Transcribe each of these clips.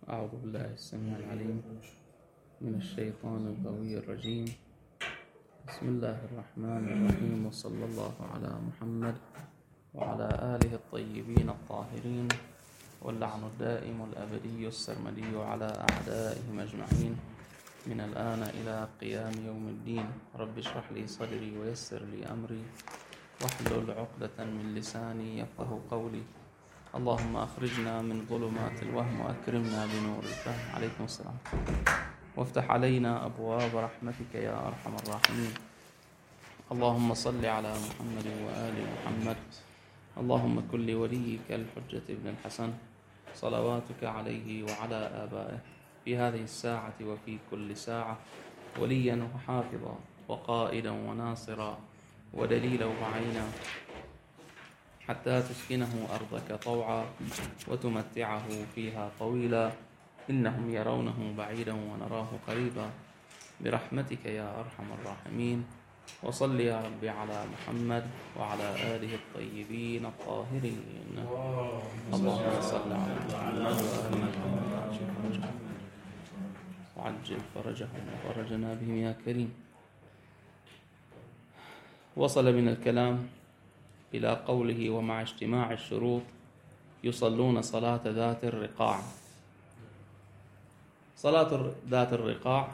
أعوذ بالله السميع العليم من الشيطان الغوي الرجيم. بسم الله الرحمن الرحيم، وصلى الله على محمد وعلى آله الطيبين الطاهرين، واللعن الدائم الأبدي السرمدي على أعدائهم أجمعين من الآن إلى قيام يوم الدين. رب اشرح لي صدري ويسر لي أمري واحلل عقدة من لساني يفقه قولي. اللهم أخرجنا من ظلمات الوهم وأكرمنا بنور الفهم. عليكم السلام. وافتح علينا أبواب رحمتك يا أرحم الراحمين. اللهم صل على محمد وآل محمد. اللهم كن لوليك الحجة ابن الحسن صلواتك عليه وعلى آبائه في هذه الساعة وفي كل ساعة وليا وحافظا وقائدا وناصرا ودليلا وعينا، حتى تسكنه أرضك طوعا وتمتعه فيها طويلا، إنهم يرونه بعيدا ونراه قريبا، برحمتك يا أرحم الراحمين. وصل يا ربي على محمد وعلى آله الطيبين الطاهرين. اللهم صل على محمد وآل محمد وعجل فرجهم وفرجنا بهم يا كريم. وصل من الكلام إلى قوله: ومع اجتماع الشروط يصلون صلاة ذات الرقاع. صلاة ذات الرقاع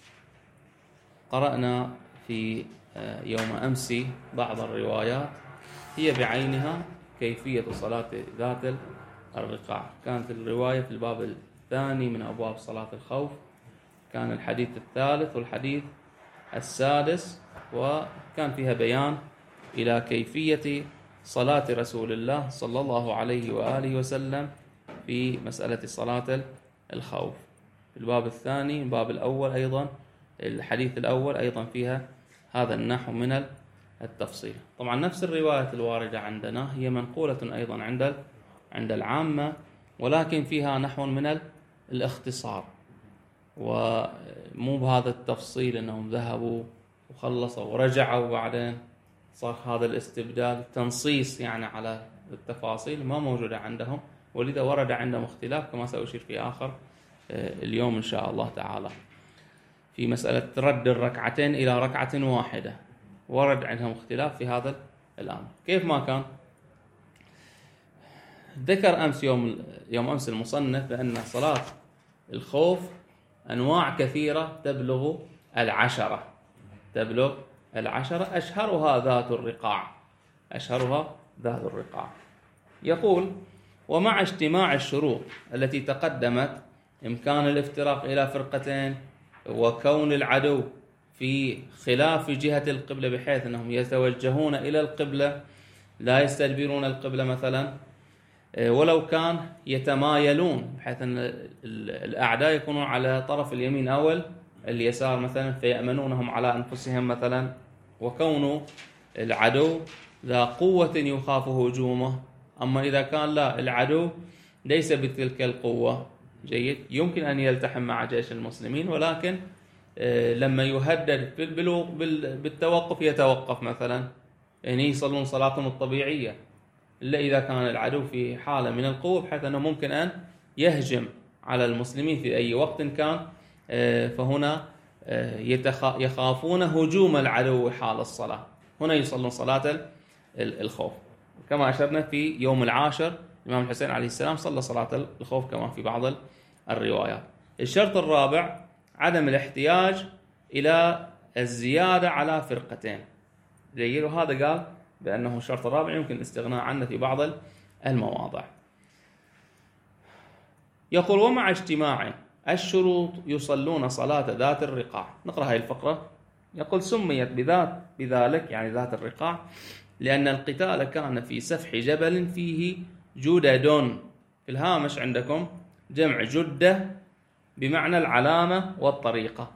قرأنا في يوم أمس بعض الروايات هي بعينها كيفية صلاة ذات الرقاع. كانت الرواية في الباب الثاني من أبواب صلاة الخوف، كان الحديث الثالث والحديث السادس، وكان فيها بيان إلى كيفية صلاة رسول الله صلى الله عليه وآله وسلم في مسألة صلاة الخوف. في الباب الثاني، الباب الأول أيضا، الحديث الأول أيضا فيها هذا النحو من التفصيل. طبعا نفس الرواية الواردة عندنا هي منقولة أيضا عند العامة، ولكن فيها نحو من الاختصار، ومو بهذا التفصيل أنهم ذهبوا وخلصوا ورجعوا وبعدين صار هذا الاستبدال، تنصيص يعني على التفاصيل ما موجودة عندهم، ولذا ورد عندهم اختلاف كما سأشير في آخر اليوم إن شاء الله تعالى في مسألة رد الركعتين إلى ركعة واحدة. ورد عندهم اختلاف في هذا الأمر. كيف ما كان، ذكر أمس يوم أمس المصنف بأن صلاة الخوف أنواع كثيرة تبلغ العشرة. أشهرها ذات الرقاع. يقول: ومع اجتماع الشروط التي تقدمت، إمكان الافتراق إلى فرقتين، وكون العدو في خلاف جهة القبلة بحيث أنهم يتوجهون إلى القبلة لا يستدبرون القبلة مثلا، ولو كان يتمايلون بحيث أن الأعداء يكونون على طرف اليمين أو اليسار مثلا فيأمنونهم على أنفسهم مثلا، وكون العدو ذا قوة يخاف هجومه. أما إذا كان لا، العدو ليس بتلك القوة، جيد، يمكن أن يلتحم مع جيش المسلمين، ولكن لما يهدد بالتوقف يتوقف مثلا، يعني يصلون صلاتهم الطبيعية، إلا إذا كان العدو في حالة من القوة بحيث أنه ممكن أن يهجم على المسلمين في أي وقت كان، فهنا يخافون هجوم العدو حال الصلاة، هنا يصلون صلاة الخوف. كما أشرنا في يوم العاشر الإمام الحسين عليه السلام صلى صلاة الخوف كما في بعض الروايات. الشرط الرابع عدم الاحتياج إلى الزيادة على فرقتين. جيد، وهذا قال بأنه الشرط الرابع يمكن الاستغناء عنه في بعض المواضع. يقول: ومع اجتماع الشروط يصلون صلاة ذات الرقاع. نقرأ هذه الفقرة. يقول: سميت بذلك يعني ذات الرقاع لأن القتال كان في سفح جبل فيه جدد. في الهامش عندكم جمع جدة بمعنى العلامة والطريقة.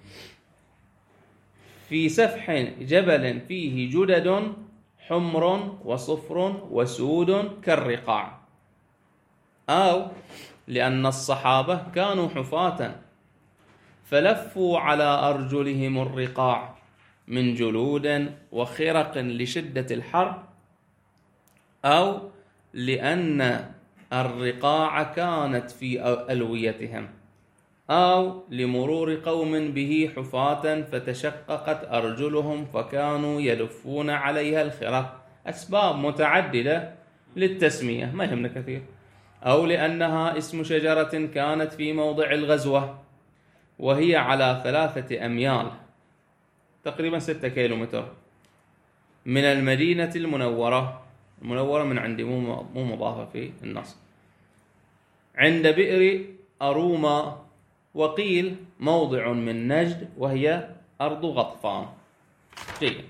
في سفح جبل فيه جدد حمر وصفر وسود كالرقاع، أو لأن الصحابة كانوا حفاة فلفوا على أرجلهم الرقاع من جلود وخرق لشدة الحر، أو لأن الرقاع كانت في ألويتهم، أو لمرور قوم به حفاة فتشققت أرجلهم فكانوا يلفون عليها الخرق. أسباب متعددة للتسمية ما يهمنا كثير. أو لأنها اسم شجرة كانت في موضع الغزوة وهي على 3 أميال تقريبا 6 كيلومتر من المدينة المنورة من عندي مو مضافة في النص، عند بئر أروما، وقيل موضع من نجد وهي أرض غطفان. جيد.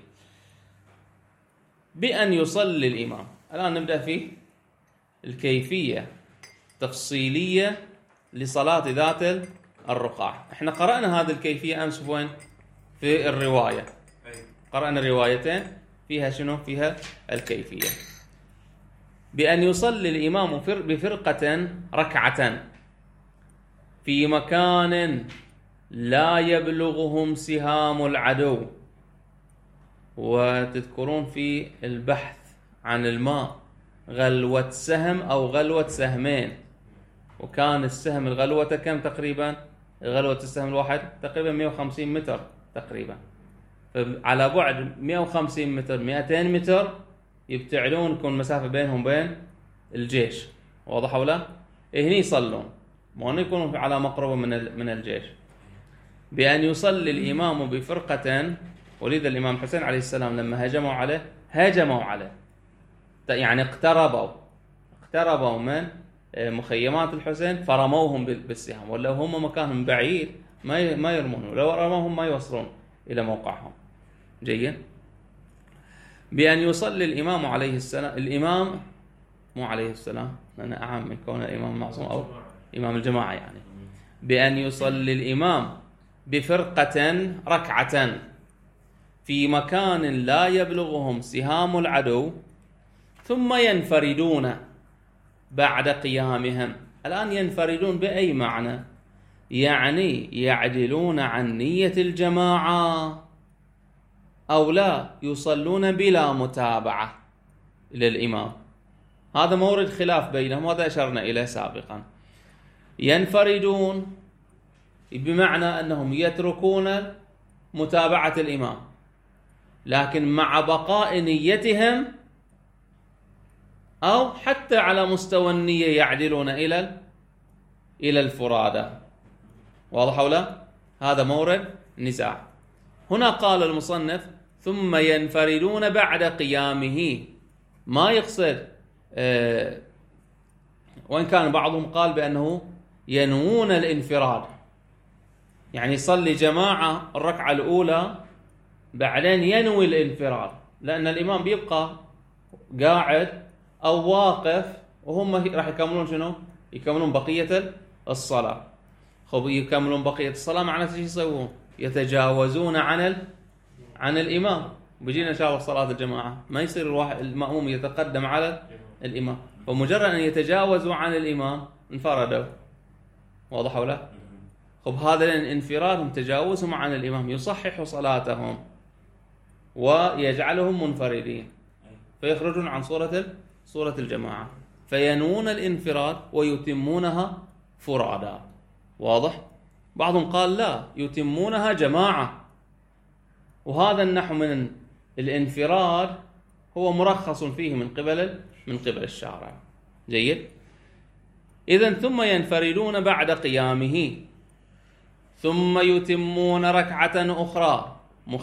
بأن يصلي الإمام. الآن نبدأ في الكيفية تفصيلية لصلاة ذات الرقاع. احنا قرأنا هذه الكيفية أمس وين؟ في الرواية. قرأنا روايتين فيها شنو؟ فيها الكيفية. بأن يصلي الإمام بفرقة ركعة في مكان لا يبلغهم سهام العدو. وتذكرون في البحث عن الماء غلوة سهم أو غلوة سهمين، وكان السهم الغلوة كم تقريبا؟ غلوة السهم الواحد تقريبا 150 متر تقريبا. على بعد 150 متر 200 متر يبتعدون، يكون مسافة بينهم بين الجيش. واضح ولا؟ هني يصلون، ما يكونوا على مقربة من الجيش. بأن يصلي الإمام بفرقة. ولذا الإمام حسين عليه السلام لما هجموا عليه يعني اقتربوا من مخيمات الحسين فرموهم بالسهام، ولا هم مكانهم بعيد ما يرمون، لو رموهم ما يوصلون إلى موقعهم. جيد. بأن يصلي الإمام عليه السلام، الإمام مو عليه السلام لأنه أعم من كون الإمام معصوم أو إمام الجماعة يعني. بأن يصلي الإمام بفرقة ركعة في مكان لا يبلغهم سهام العدو ثم ينفردون بعد قيامهم. الآن ينفردون بأي معنى؟ يعني يعدلون عن نية الجماعة أو لا يصلون بلا متابعة للإمام. هذا مورد خلاف بينهم، وهذا أشرنا إليه سابقا. ينفردون بمعنى أنهم يتركون متابعة الإمام، لكن مع بقاء نيتهم، أو حتى على مستوى النية يعدلون إلى الفرادى. واضح ولا؟ هذا مورد نزاع. هنا قال المصنف ثم ينفردون بعد قيامه، ما يقصد وإن كان بعضهم قال بأنه ينوون الانفراد، يعني يصلي جماعة الركعة الأولى بعدين ينوي الانفراد، لأن الإمام بيبقى قاعد أو واقف وهم راح يكملون شنو؟ يكملون بقية الصلاة. يكملون بقية الصلاة معناته ايش يسوون؟ يتجاوزون عن الإمام. بيجينا إن شاء الله صلاة الجماعة ما يصير الواحد المأموم يتقدم على الإمام، فمجرد أن يتجاوزوا عن الإمام انفردوا. واضح ولا؟ هذا الانفراد تجاوزهم عن الإمام يصحح صلاتهم ويجعلهم منفردين فيخرجون عن صورة الجماعة، فينوون الانفراد ويتمونها فرادا. واضح؟ بعضهم قال لا، يتمونها جماعة، وهذا النحو من الانفراد هو مرخص فيه من قبل الشارع. جيد. إذن ثم ينفردون بعد قيامه ثم يتمون ركعة أخرى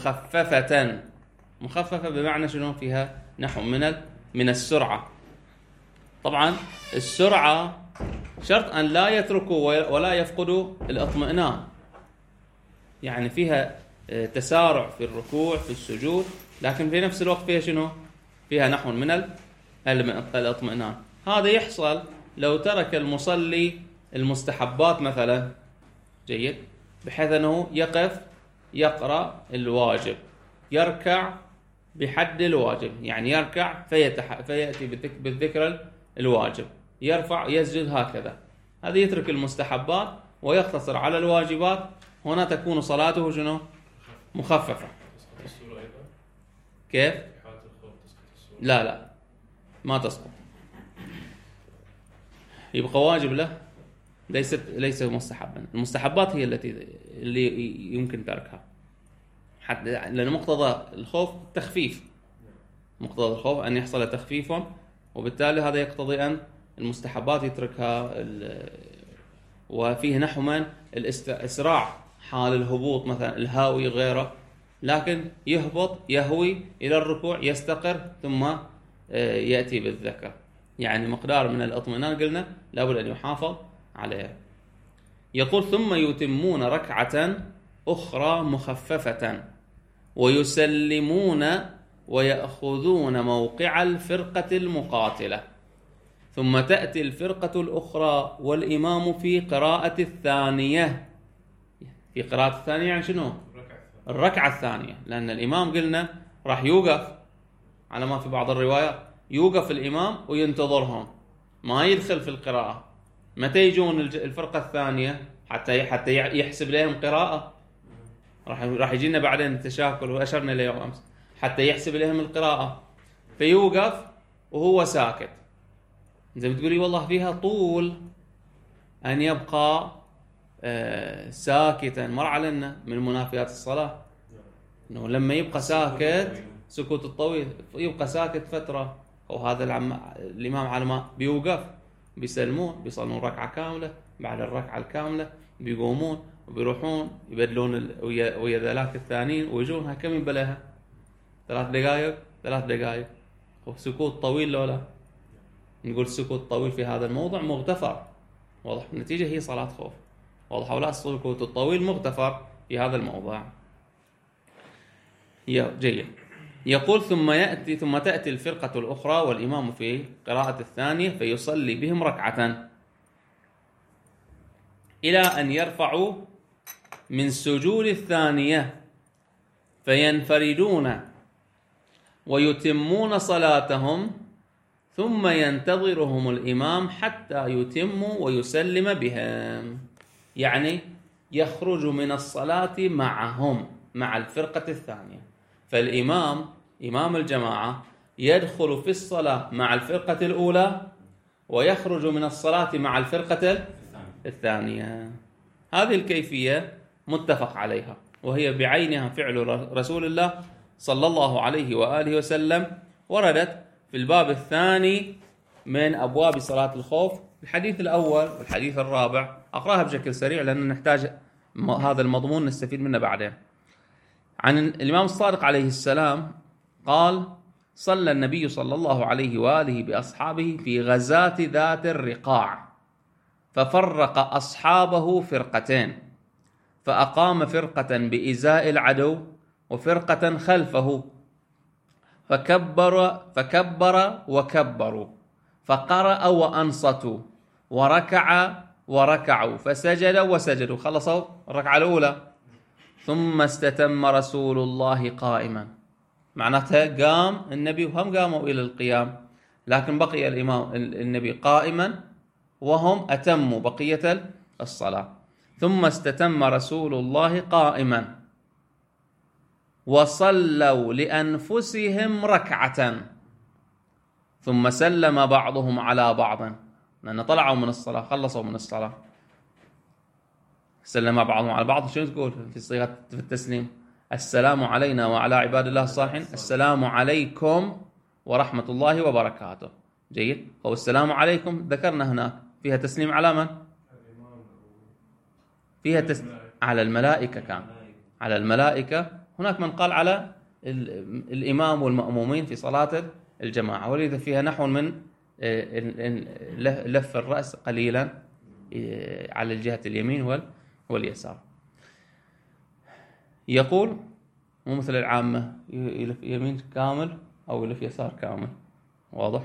مخففة بمعنى شنو؟ فيها نحو من السرعة. طبعا السرعة شرط أن لا يتركوا ولا يفقدوا الاطمئنان، يعني فيها تسارع في الركوع في السجود، لكن في نفس الوقت فيها شنو؟ فيها نحو من الاطمئنان. هذا يحصل لو ترك المصلي المستحبات مثلا. جيد. بحيث أنه يقف يقرأ الواجب، يركع بحد الواجب، يعني يركع فيأتي بالذكر الواجب، يرفع يسجد هكذا. هذا يترك المستحبات ويقتصر على الواجبات. هنا تكون صلاته شنو؟ مخففة. كيف؟ لا ما تسقط. يبقى واجب له، ليس مستحبا. المستحبات هي اللي يمكن تركها، حتى لأن مقتضى الخوف تخفيف، مقتضى الخوف أن يحصل تخفيفهم، وبالتالي هذا يقتضي أن المستحبات يتركها. وفيه نحو من الإسراع حال الهبوط، مثلا الهاوي غيره، لكن يهبط يهوي إلى الركوع يستقر ثم يأتي بالذكر، يعني مقدار من الاطمئنان قلنا لابد أن يحافظ عليه. يقول ثم يتمون ركعة أخرى مخففة ويسلمون ويأخذون موقع الفرقة المقاتلة، ثم تأتي الفرقة الأخرى والإمام في قراءة الثانية. في قراءة الثانية يعني شنو؟ الركعة الثانية، لأن الإمام قلنا راح يوقف على ما في بعض الروايات، يوقف الإمام وينتظرهم، ما يدخل في القراءة. متى يجون الفرقة الثانية حتى يحسب لهم قراءة؟ راح يجينا بعدين التشاكل وأشرنا إليه يوم أمس، حتى يحسب لهم القراءة، فيوقف وهو ساكت. زي ما تقولي والله فيها طول أن يبقى ساكتا. مر علينا من منافيات الصلاة إنه لما يبقى ساكت، سكوت الطويل، يبقى ساكت فترة، وهذا الإمام على ما بيوقف بيصلون ركعة كاملة، بعد الركعة الكاملة بيقومون وبيروحون يبدلون ويا ذلاك الثانيين ويجونها. كم يبلها؟ 3 دقائق. وسكوت طويل لو لا؟ نقول سكوت طويل في هذا الموضع مغتفر، واضح النتيجة هي صلاة خوف، واضح ولا؟ السكوت الطويل مغتفر في هذا الموضع. جيد. يقول ثم تأتي الفرقة الأخرى والإمام في قراءة الثانية فيصلي بهم ركعة إلى أن يرفعوا من سجود الثانية فينفردون ويتمون صلاتهم، ثم ينتظرهم الإمام حتى يتموا ويسلم بهم، يعني يخرج من الصلاة معهم مع الفرقة الثانية. فالإمام إمام الجماعة يدخل في الصلاة مع الفرقة الأولى ويخرج من الصلاة مع الفرقة الثانية. هذه الكيفية متفق عليها، وهي بعينها فعل رسول الله صلى الله عليه وآله وسلم، وردت في الباب الثاني من أبواب صلاة الخوف، الحديث الأول والحديث الرابع. أقرأها بشكل سريع لأن نحتاج هذا المضمون نستفيد منه بعدين. عن الإمام الصادق عليه السلام قال: صلى النبي صلى الله عليه وآله بأصحابه في غزاة ذات الرقاع، ففرق أصحابه فرقتين، فأقام فرقة بإزاء العدو وفرقة خلفه، فكبر وكبروا، فقرأ وأنصتوا، وركعوا، فسجد وسجدوا، خلصوا الركعة الأولى. ثم استتم رسول الله قائما، معناتها قام النبي وهم قاموا إلى القيام، لكن بقي النبي قائما وهم أتموا بقية الصلاة. ثم استتم رسول الله قائما وصلوا لأنفسهم ركعة، ثم سلم بعضهم على بعض، لأن طلعوا من الصلاة، خلصوا من الصلاة، سلم بعضهم على بعض. شنو تقول في صيغة في التسليم؟ السلام علينا وعلى عباد الله الصالحين، السلام عليكم ورحمة الله وبركاته. جيد. أو السلام عليكم ذكرنا هناك فيها تسليم على من؟ فيها على الملائكة، كان على الملائكة. هناك من قال على الإمام والمأمومين في صلاة الجماعة، ولذا فيها نحو من لف الرأس قليلا على الجهة اليمين واليسار. يقول مو مثل العامة يلف يمين كامل أو يلف يسار كامل، واضح؟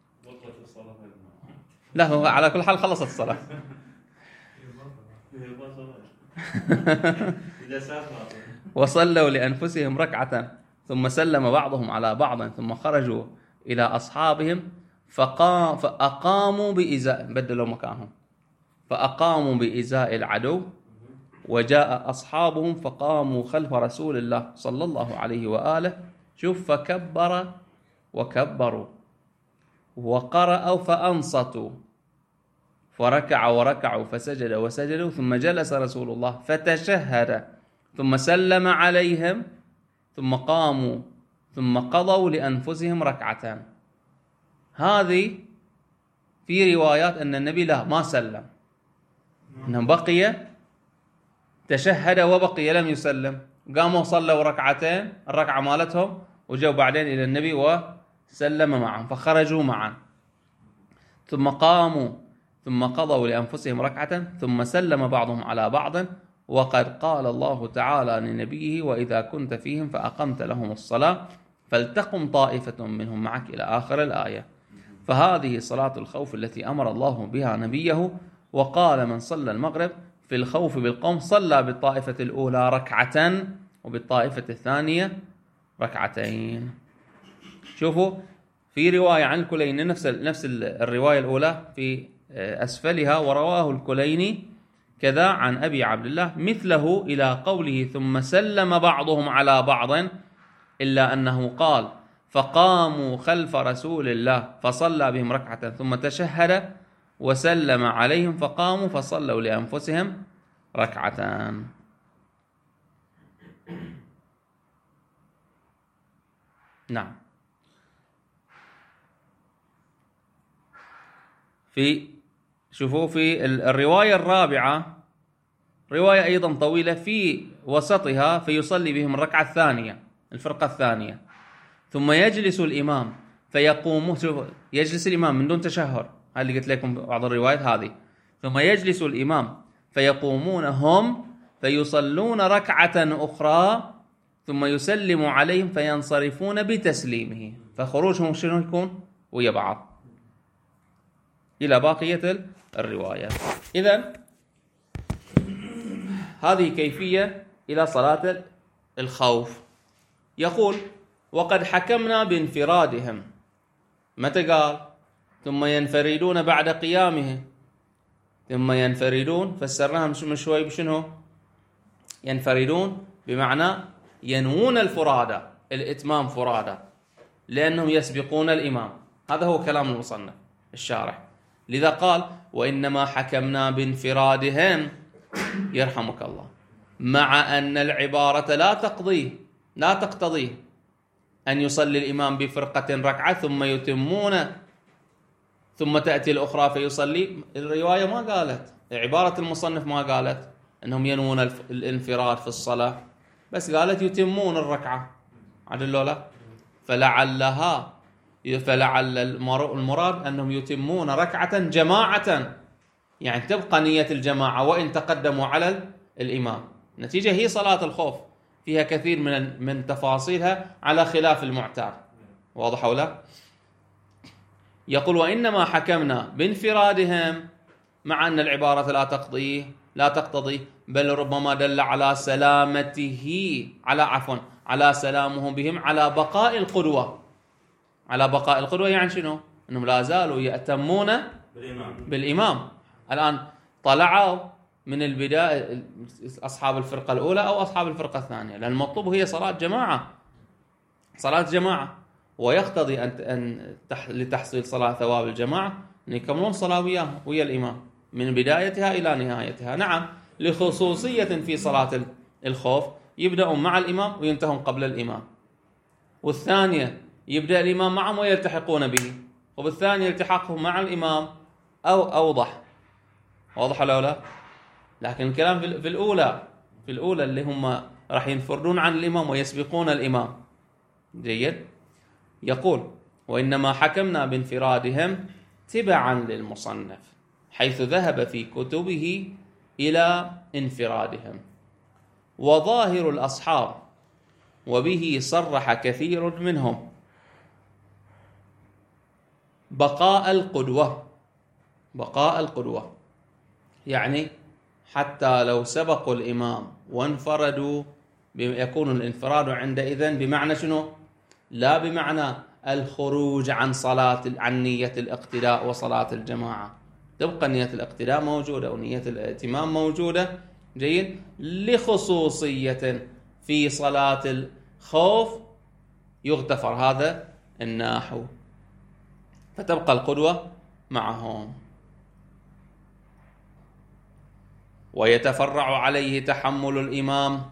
لا، هو على كل حال خلصت الصلاة. وصلوا لأنفسهم ركعة، ثم سلم بعضهم على بعض، ثم خرجوا إلى أصحابهم فأقاموا بإزاء، بدلوا مكانهم، فأقاموا بإزاء العدو، وجاء أصحابهم فقاموا خلف رسول الله صلى الله عليه وآله. شوف، فكبر وكبروا وقرأوا فأنصتوا فركع وركعوا فسجد وسجدوا ثم جلس رسول الله فتشهد ثم سلم عليهم ثم قاموا ثم قضوا لأنفسهم ركعتان. هذه في روايات أن النبي لا ما سلم، أنه بقي تشهد وبقي لم يسلم، قاموا صلوا ركعتين الركعة مالتهم وجوا بعدين إلى النبي وسلم معهم فخرجوا معا، ثم قاموا ثم قضوا لأنفسهم ركعة ثم سلم بعضهم على بعض. وقد قال الله تعالى لنبيه: وإذا كنت فيهم فأقمت لهم الصلاة فلتقم طائفة منهم معك إلى آخر الآية. فهذه صلاة الخوف التي أمر الله بها نبيه، وقال: من صلى المغرب في الخوف بالقوم صلى بالطائفة الأولى ركعة وبالطائفة الثانية ركعتين. شوفوا في رواية عن الكليني نفس الرواية الأولى في أسفلها: ورواه الكليني كذا عن أبي عبد الله مثله إلى قوله: ثم سلم بعضهم على بعض، إلا أنه قال: فقاموا خلف رسول الله فصلى بهم ركعة ثم تشهد وسلم عليهم فقاموا فصلوا لأنفسهم ركعتان. نعم. شوفوا في الرواية الرابعة رواية أيضا طويلة في وسطها: فيصلي بهم الركعة الثانية الفرقة الثانية ثم يجلس الإمام فيقوم. يجلس الإمام من دون تشهد، هذا اللي قلت لكم بعض الروايات هذه. ثم يجلس الإمام فيقومون هم فيصلون ركعة أخرى ثم يسلم عليهم فينصرفون بتسليمه، فخروجهم شنو يكون؟ ويا بعض إلى باقية الرواية. إذن هذه كيفية إلى صلاة الخوف. يقول: وقد حكمنا بانفرادهم. متى قال؟ ثم ينفردون بعد قيامه. ثم ينفردون فسرناها من شوي بشنو؟ ينفردون بمعنى ينوون الفرادى، الإتمام فرادى، لأنهم يسبقون الإمام. هذا هو كلام المصنف الشارح. لذا قال: وإنما حكمنا بانفرادهم يرحمك الله، مع أن العبارة لا تقتضي أن يصلي الإمام بفرقة ركعة ثم يتمون ثم تأتي الأخرى فيصلي. الرواية ما قالت، عبارة المصنف ما قالت أنهم ينوون الانفراد في الصلاة، بس قالت يتمون الركعة. عدل لا؟ فلعل المراد أنهم يتمون ركعة جماعة، يعني تبقى نية الجماعة وإن تقدموا على الإمام. نتيجة هي صلاة الخوف فيها كثير من تفاصيلها على خلاف المعتاد. واضح أو لا؟ يقول: وإنما حكمنا بانفرادهم، مع أن العبارة لا تقتضي، بل ربما دل على على سلامهم بهم، على بقاء القدوة. يعني شنو؟ أنهم لا زالوا يأتمون بالإمام. الآن طلعوا من البداية أصحاب الفرقة الأولى أو أصحاب الفرقة الثانية، لأن المطلوب هي صلاة جماعة، ويقتضي أن لتحصيل صلاة ثواب الجماعة أن يكملون صلاة ويا الإمام من بدايتها إلى نهايتها. نعم، لخصوصية في صلاة الخوف يبدأون مع الإمام وينتهون قبل الإمام، والثانية يبدأ الإمام معهم ويلتحقون به، وبالثانية التحاقهم مع الإمام أو أوضح. واضح ولا لا؟ لكن الكلام في الأولى اللي هم راح ينفردون عن الإمام ويسبقون الإمام. جيد. يقول: وإنما حكمنا بانفرادهم تبعا للمصنف، حيث ذهب في كتبه إلى انفرادهم. وظاهر الأصحاب وبه صرح كثير منهم بقاء القدوة، يعني حتى لو سبقوا الإمام وانفردوا يكون الانفراد عندئذ بمعنى شنو؟ لا بمعنى الخروج عن نية الاقتداء وصلاة الجماعة، تبقى نية الاقتداء موجودة ونية الائتمام موجودة. جيد. لخصوصية في صلاة الخوف يغتفر هذا النحو، فتبقى القدوة معهم. ويتفرع عليه تحمل الإمام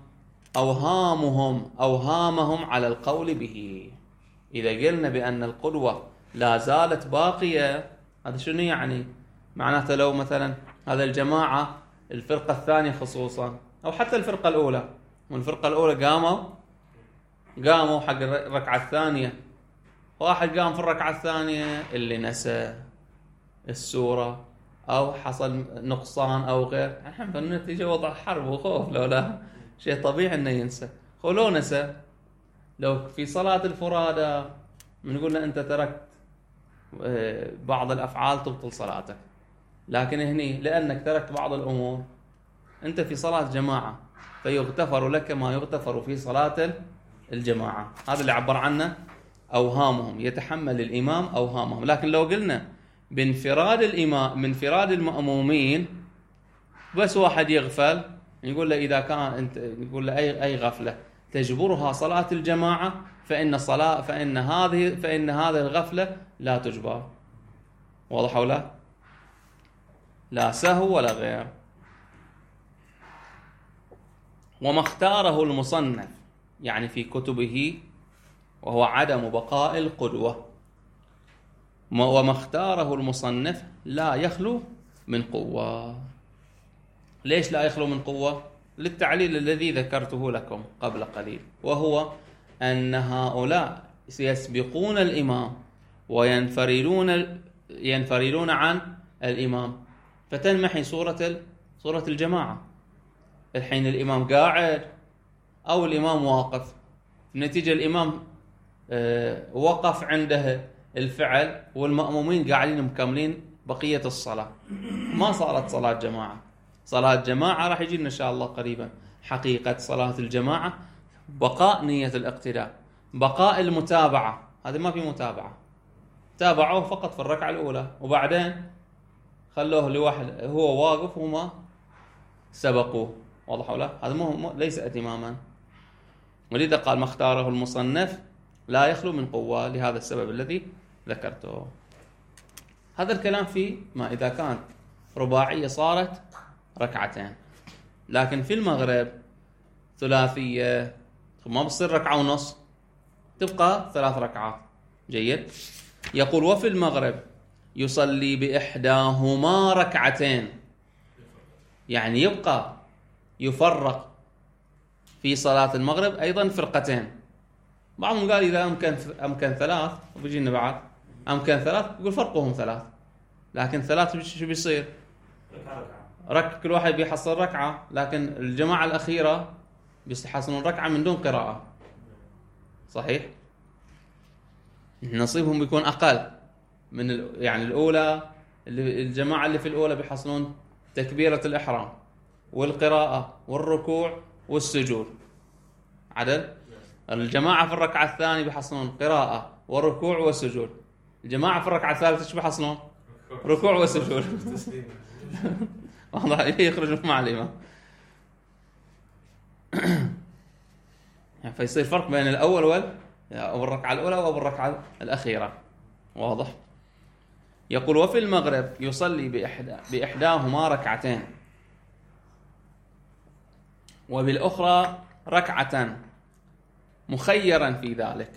أوهامهم على القول به. إذا قلنا بأن القدوة لا زالت باقية، هذا شنو يعني؟ معناته لو مثلا هذا الجماعة الفرقة الثانية خصوصا أو حتى الفرقة الأولى، والفرقة الأولى قاموا حق الركعة الثانية، واحد قام في الركعة الثانية اللي نسى السورة أو حصل نقصان أو غير، الحين فالنتيجة وضع حرب وخوف، لولا شيء طبيعي أنه ينسى. لو نسى، لو في صلاة الفرادى بنقول له أنت تركت بعض الأفعال تبطل صلاتك، لكن هني لأنك تركت بعض الأمور أنت في صلاة جماعة فيغتفر لك ما يغتفر في صلاة الجماعة. هذا اللي عبر عنه أوهامهم، يتحمل الإمام أوهامهم. لكن لو قلنا بانفراد الإمام، من انفراد المأمومين، بس واحد يغفل، يقول له إذا كان أنت يقول له أي غفلة تجبرها صلاة الجماعة فإن هذه الغفلة لا تجبر. واضح ولا؟ لا سهو ولا غير. وما اختاره المصنف يعني في كتبه وهو عدم بقاء القدوة، وما اختاره المصنف لا يخلو من قوة. ليش لا يخلو من قوة؟ للتعليل الذي ذكرته لكم قبل قليل، وهو أن هؤلاء سيسبقون الإمام وينفردون عن الإمام، فتنمحي صورة الجماعة. الحين الإمام قاعد أو الإمام واقف، نتيجة الإمام وقف عنده الفعل والمأمومين قاعدين مكملين بقية الصلاة، ما صارت صلاة جماعة. صلاة جماعة راح يجينا إن شاء الله قريبا حقيقة صلاة الجماعة، بقاء نية الاقتداء، بقاء المتابعة. هذا ما في متابعة، تابعوه فقط في الركعة الأولى وبعدين خلوه لوحده هو واقف وما سبقوه. واضح ولا؟ هذا ليس اتماما. ولذا قال ما اختاره المصنف لا يخلو من قوة، لهذا السبب الذي ذكرته. هذا الكلام في ما إذا كانت رباعية صارت ركعتين، لكن في المغرب ثلاثية ما بتصير ركعة ونص، تبقى 3 ركعات. جيد. يقول وفي المغرب يصلي بإحداهما ركعتين، يعني يبقى يفرق في صلاة المغرب أيضا فرقتين. بعضهم قال إذا أمكن 3، وبيجينا بعد أمكن 3 يقول فرقهم 3، لكن 3 شو بيصير؟ كل واحد بيحصل ركعة، لكن الجماعة الأخيرة بيحصلون ركعة من دون قراءة. صحيح؟ نصيبهم بيكون أقل من يعني الأولى. الجماعة اللي في الأولى بيحصلون تكبيرة الإحرام والقراءة والركوع والسجود عدل. الجماعة في الركعة الثانية بيحصلون قراءة وركوع وسجود. الجماعة في الركعة الثالثة ايش بيحصلون؟ ركوع وسجود. والله يخرجون مع الإمام. فيصير فرق بين الأول أو الركعة الأولى أو الركعة الأخيرة. واضح؟ يقول وفي المغرب يصلي بإحداهما ركعتين، وبالأخرى ركعة، مخيرا في ذلك.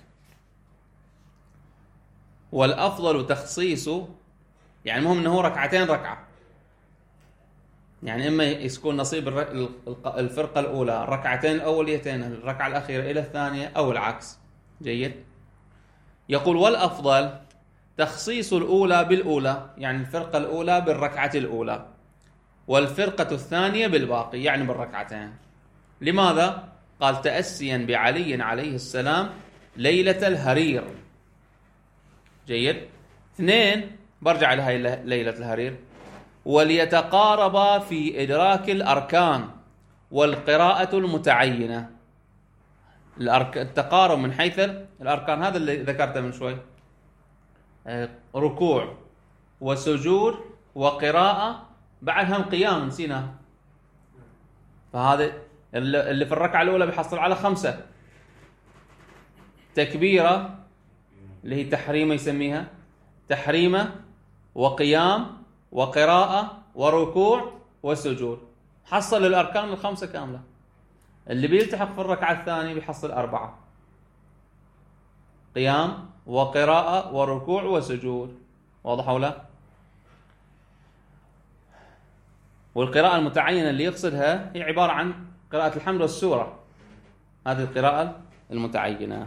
والأفضل تخصيصه، يعني المهم أنه ركعتين ركعة، يعني إما يكون نصيب الفرقة الأولى الركعتين الأوليتين الركعة الأخيرة إلى الثانية أو العكس. جيد. يقول والأفضل تخصيص الأولى بالأولى، يعني الفرقة الأولى بالركعة الأولى والفرقة الثانية بالباقي، يعني بالركعتين. لماذا؟ قال تأسيا بعلي عليه السلام ليلة الهرير. جيد. 2 برجع لهاي ليلة الهرير. وليتقاربا في إدراك الأركان والقراءة المتعينة. التقارب من حيث الأركان، هذا اللي ذكرته من شوي، ركوع وسجود وقراءة، بعدهم قيام نسينا. فهذا اللي في الركعة الأولى بيحصل على 5 تكبيرة اللي هي تحريمة، يسميها تحريمة وقيام وقراءة وركوع وسجود. حصل الأركان الخمسة كاملة. اللي بيلتحق في الركعة الثانية بيحصل 4: قيام وقراءة وركوع وسجود. واضح أو لا؟ والقراءة المتعينة اللي يقصدها هي عبارة عن قراءة الحمد والسورة، هذه القراءة المتعينة.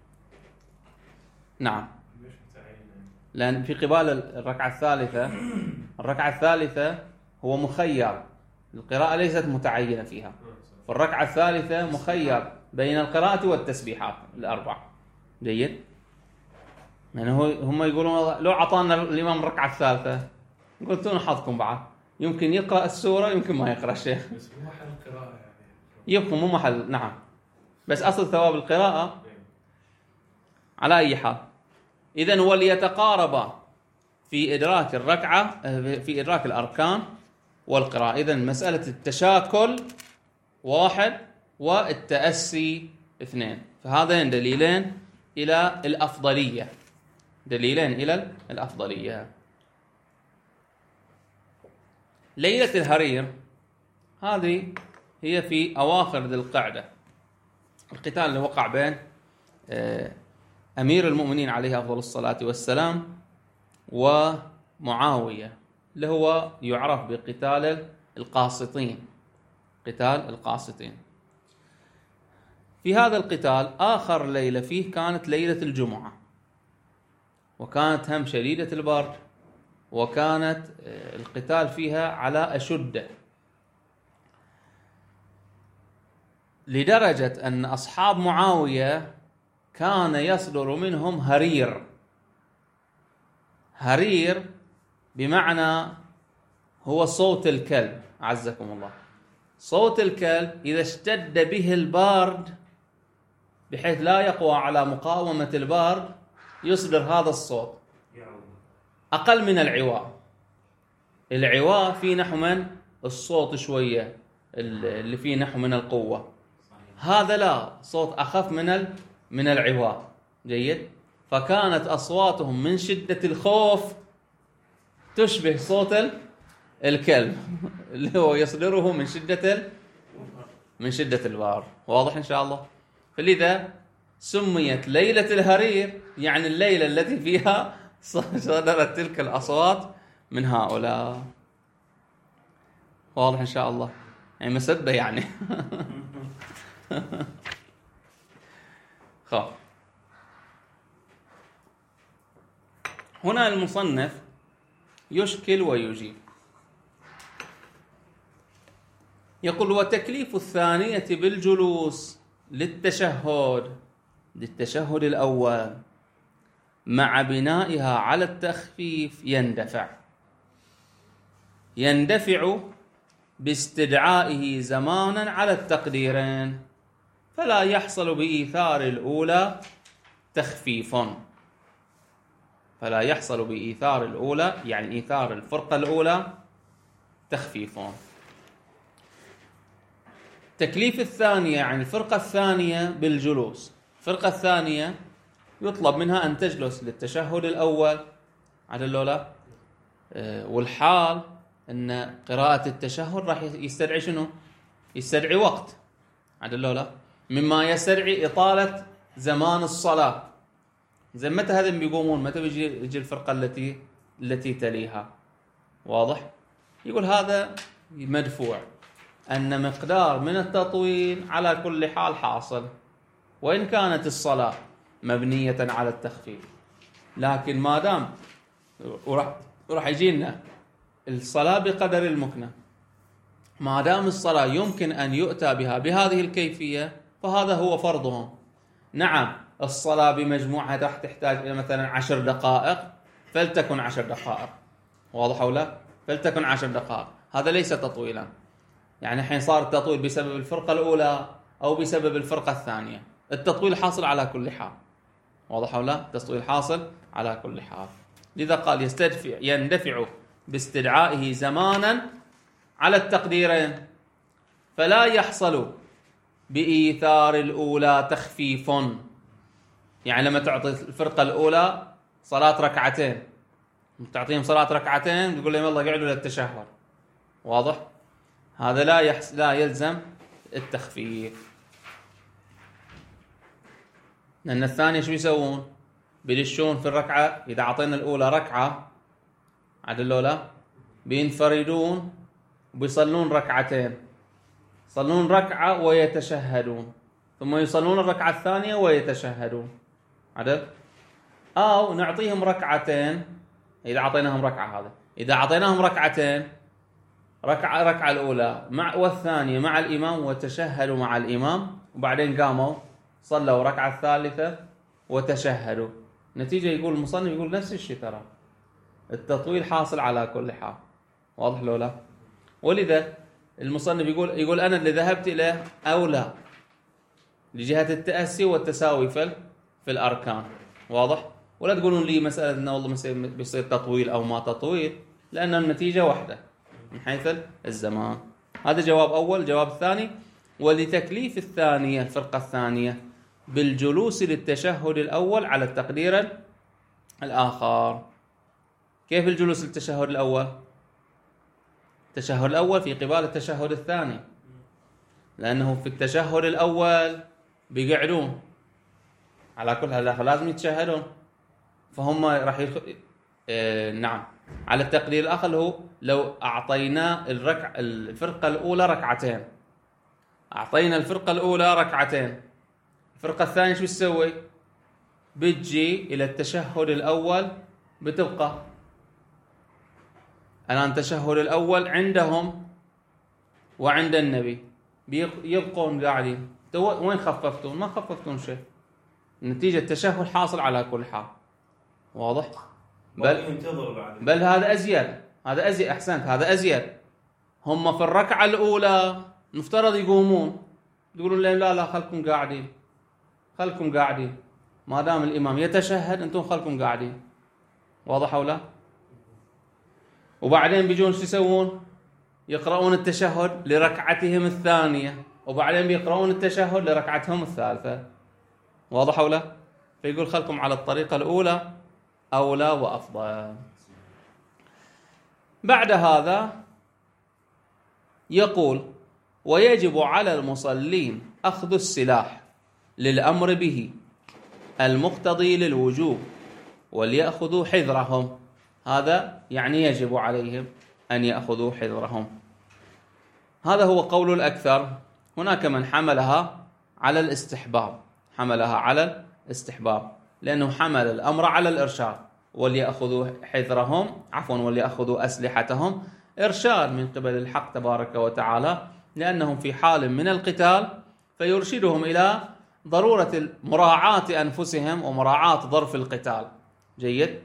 نعم، لأن في قبال الركعة الثالثة هو مخير، القراءة ليست متعينة فيها. في الركعة الثالثة مخير بين القراءة والتسبيحات ال4. جيد؟ يعني هم يقولون لو عطانا الإمام الركعة الثالثة قلتون حظكم بعد، يمكن يقرأ السورة يمكن ما يقرأ شيء، بس مو محل القراءة يعني يبقى مو محل. نعم، بس أصل ثواب القراءة على أي حال. إذن وليتقاربا في إدراك الركعة، في إدراك الأركان والقراءة. إذن مسألة التشاكل 1 والتأسي 2، فهذين دليلين إلى الأفضلية، دليلين إلى الأفضلية. ليلة الهرير هذه هي في أواخر ذي القعدة، القتال اللي وقع بين أمير المؤمنين عليه أفضل الصلاة والسلام ومعاوية، اللي هو يعرف بقتال القاسطين، قتال القاسطين. في هذا القتال آخر ليلة فيه كانت ليلة الجمعة، وكانت هم شديدة البرد، وكانت القتال فيها على أشده، لدرجة أن أصحاب معاوية كان يصدر منهم هرير. هرير بمعنى هو صوت الكلب، عزكم الله. صوت الكلب إذا اشتد به البرد بحيث لا يقوى على مقاومة البرد يصدر هذا الصوت، أقل من العواء. العواء فيه نحو من الصوت شوية، اللي فيه نحو من القوة، هذا لا، صوت أخف من العواء. جيد؟ فكانت أصواتهم من شدة الخوف تشبه صوت الكلب اللي هو يصدره من شدة البار. واضح إن شاء الله؟ فلذا سميت ليلة الهرير، يعني الليلة التي فيها صدرت تلك الأصوات من هؤلاء. واضح إن شاء الله؟ يعني مسبة يعني. خلاص. هنا المصنف يشكل ويجيب، يقول: وتكليف الثانية بالجلوس للتشهد الأول مع بنائها على التخفيف يندفع باستدعائه زمانا على التقديرين، فلا يحصل بإيثار الأولى تخفيف، فلا يحصل بإيثار الأولى يعني إيثار الفرقة الأولى تخفيف. تكليف الثانية يعني الفرقة الثانية بالجلوس. الفرقة الثانية يطلب منها أن تجلس للتشهد الأول على اللولا، والحال أن قراءة التشهد راح يستدعي شنو؟ يستدعي وقت على اللولا، مما يستدعي إطالة زمان الصلاة. زي متى هذا بيقومون؟ متى بيجي الفرقة التي تليها؟ واضح؟ يقول هذا مدفوع، أن مقدار من التطويل على كل حال حاصل، وإن كانت الصلاة مبنية على التخفيف، لكن ما دام وراح يجينا الصلاة بقدر المكنة، ما دام الصلاة يمكن أن يؤتى بها بهذه الكيفية فهذا هو فرضهم. نعم، الصلاة بمجموعها راح تحتاج إلى مثلا 10 دقائق، فلتكن 10 دقائق. واضح أو لا؟ فلتكن 10 دقائق، هذا ليس تطويلا. يعني حين صار التطويل بسبب الفرقة الأولى أو بسبب الفرقة الثانية، التطويل حاصل على كل حال. واضح أو لا؟ التطويل حاصل على كل حال. لذا قال يندفع باستدعائه زمانا على التقديرين، فلا يحصل بإيثار الأولى تخفيف. يعني لما تعطي الفرقة الأولى صلاة ركعتين، تعطيهم صلاة ركعتين تقول لهم يلا قعدوا للتشهد. واضح؟ هذا لا يلزم التخفيف، لأن الثانية شو يسوون؟ بيدشون في الركعة، إذا أعطينا الأولى ركعة عدل لا بينفردون وبيصلون ركعتين، يصلون ركعة ويتشهدون، ثم يصلون الركعة الثانية ويتشهدون عدل، أو نعطيهم ركعتين إذا أعطيناهم ركعة. هذا إذا أعطيناهم ركعتين، ركعة الأولى والثانية مع الإمام وتشهدوا مع الإمام، وبعدين قاموا صلوا ركعة الثالثة وتشهدوا. نتيجة يقول المصنف يقول نفس الشيء، ترى التطويل حاصل على كل حال، واضح لو لا؟ ولذا المصنف يقول أنا اللي ذهبت إليه أولى لجهة التأسي والتساوي في الأركان، واضح؟ ولا تقولون لي مسألة أنه والله بيصير تطويل أو ما تطويل، لأن النتيجة واحدة من حيث الزمان. هذا جواب أول. جواب الثاني: ولتكليف الثانية الفرقة الثانية بالجلوس للتشهد الأول على التقدير الآخر. كيف الجلوس للتشهد الأول؟ التشهد الأول في قبال التشهد الثاني، لأنه في التشهد الأول بيقعدون على كل هذا، لازم يتشهدون، فهم راح نعم على التقدير الآخر اللي هو لو أعطينا الفرقة الأولى ركعتين، أعطينا الفرقة الأولى ركعتين، الفرقة الثانية شو تسوي؟ بتجي إلى التشهد الأول بتبقى. الآن التشهد الأول عندهم وعند النبي يبقون قاعدين. وين خففتون؟ ما خففتون شيء، نتيجة التشهد حاصل على كل حال، واضح؟ بل هذا أزيد، أحسنت، هذا أزيد. هم في الركعة الأولى نفترض يقومون، يقولون لا خلكم قاعدين ما دام الإمام يتشهد، أنتم خلكم قاعدين، واضح أو لا؟ وبعدين بيجون شو يسوون؟ يقرؤون التشهد لركعتهم الثانية، وبعدين بيقرؤون التشهد لركعتهم الثالثة، واضح أو لا؟ فيقول خلكم على الطريقة الأولى أولى وأفضل. بعد هذا يقول: ويجب على المصلين أخذ السلاح للأمر به المقتضي للوجوب وليأخذوا حذرهم. هذا يعني يجب عليهم أن يأخذوا حذرهم. هذا هو قول الأكثر. هناك من حملها على الاستحباب، لأنه حمل الأمر على الإرشاد، وليأخذوا حذرهم وليأخذوا أسلحتهم، إرشاد من قبل الحق تبارك وتعالى، لأنهم في حال من القتال، فيرشدهم إلى ضرورة مراعاة أنفسهم ومراعاة ظرف القتال. جيد.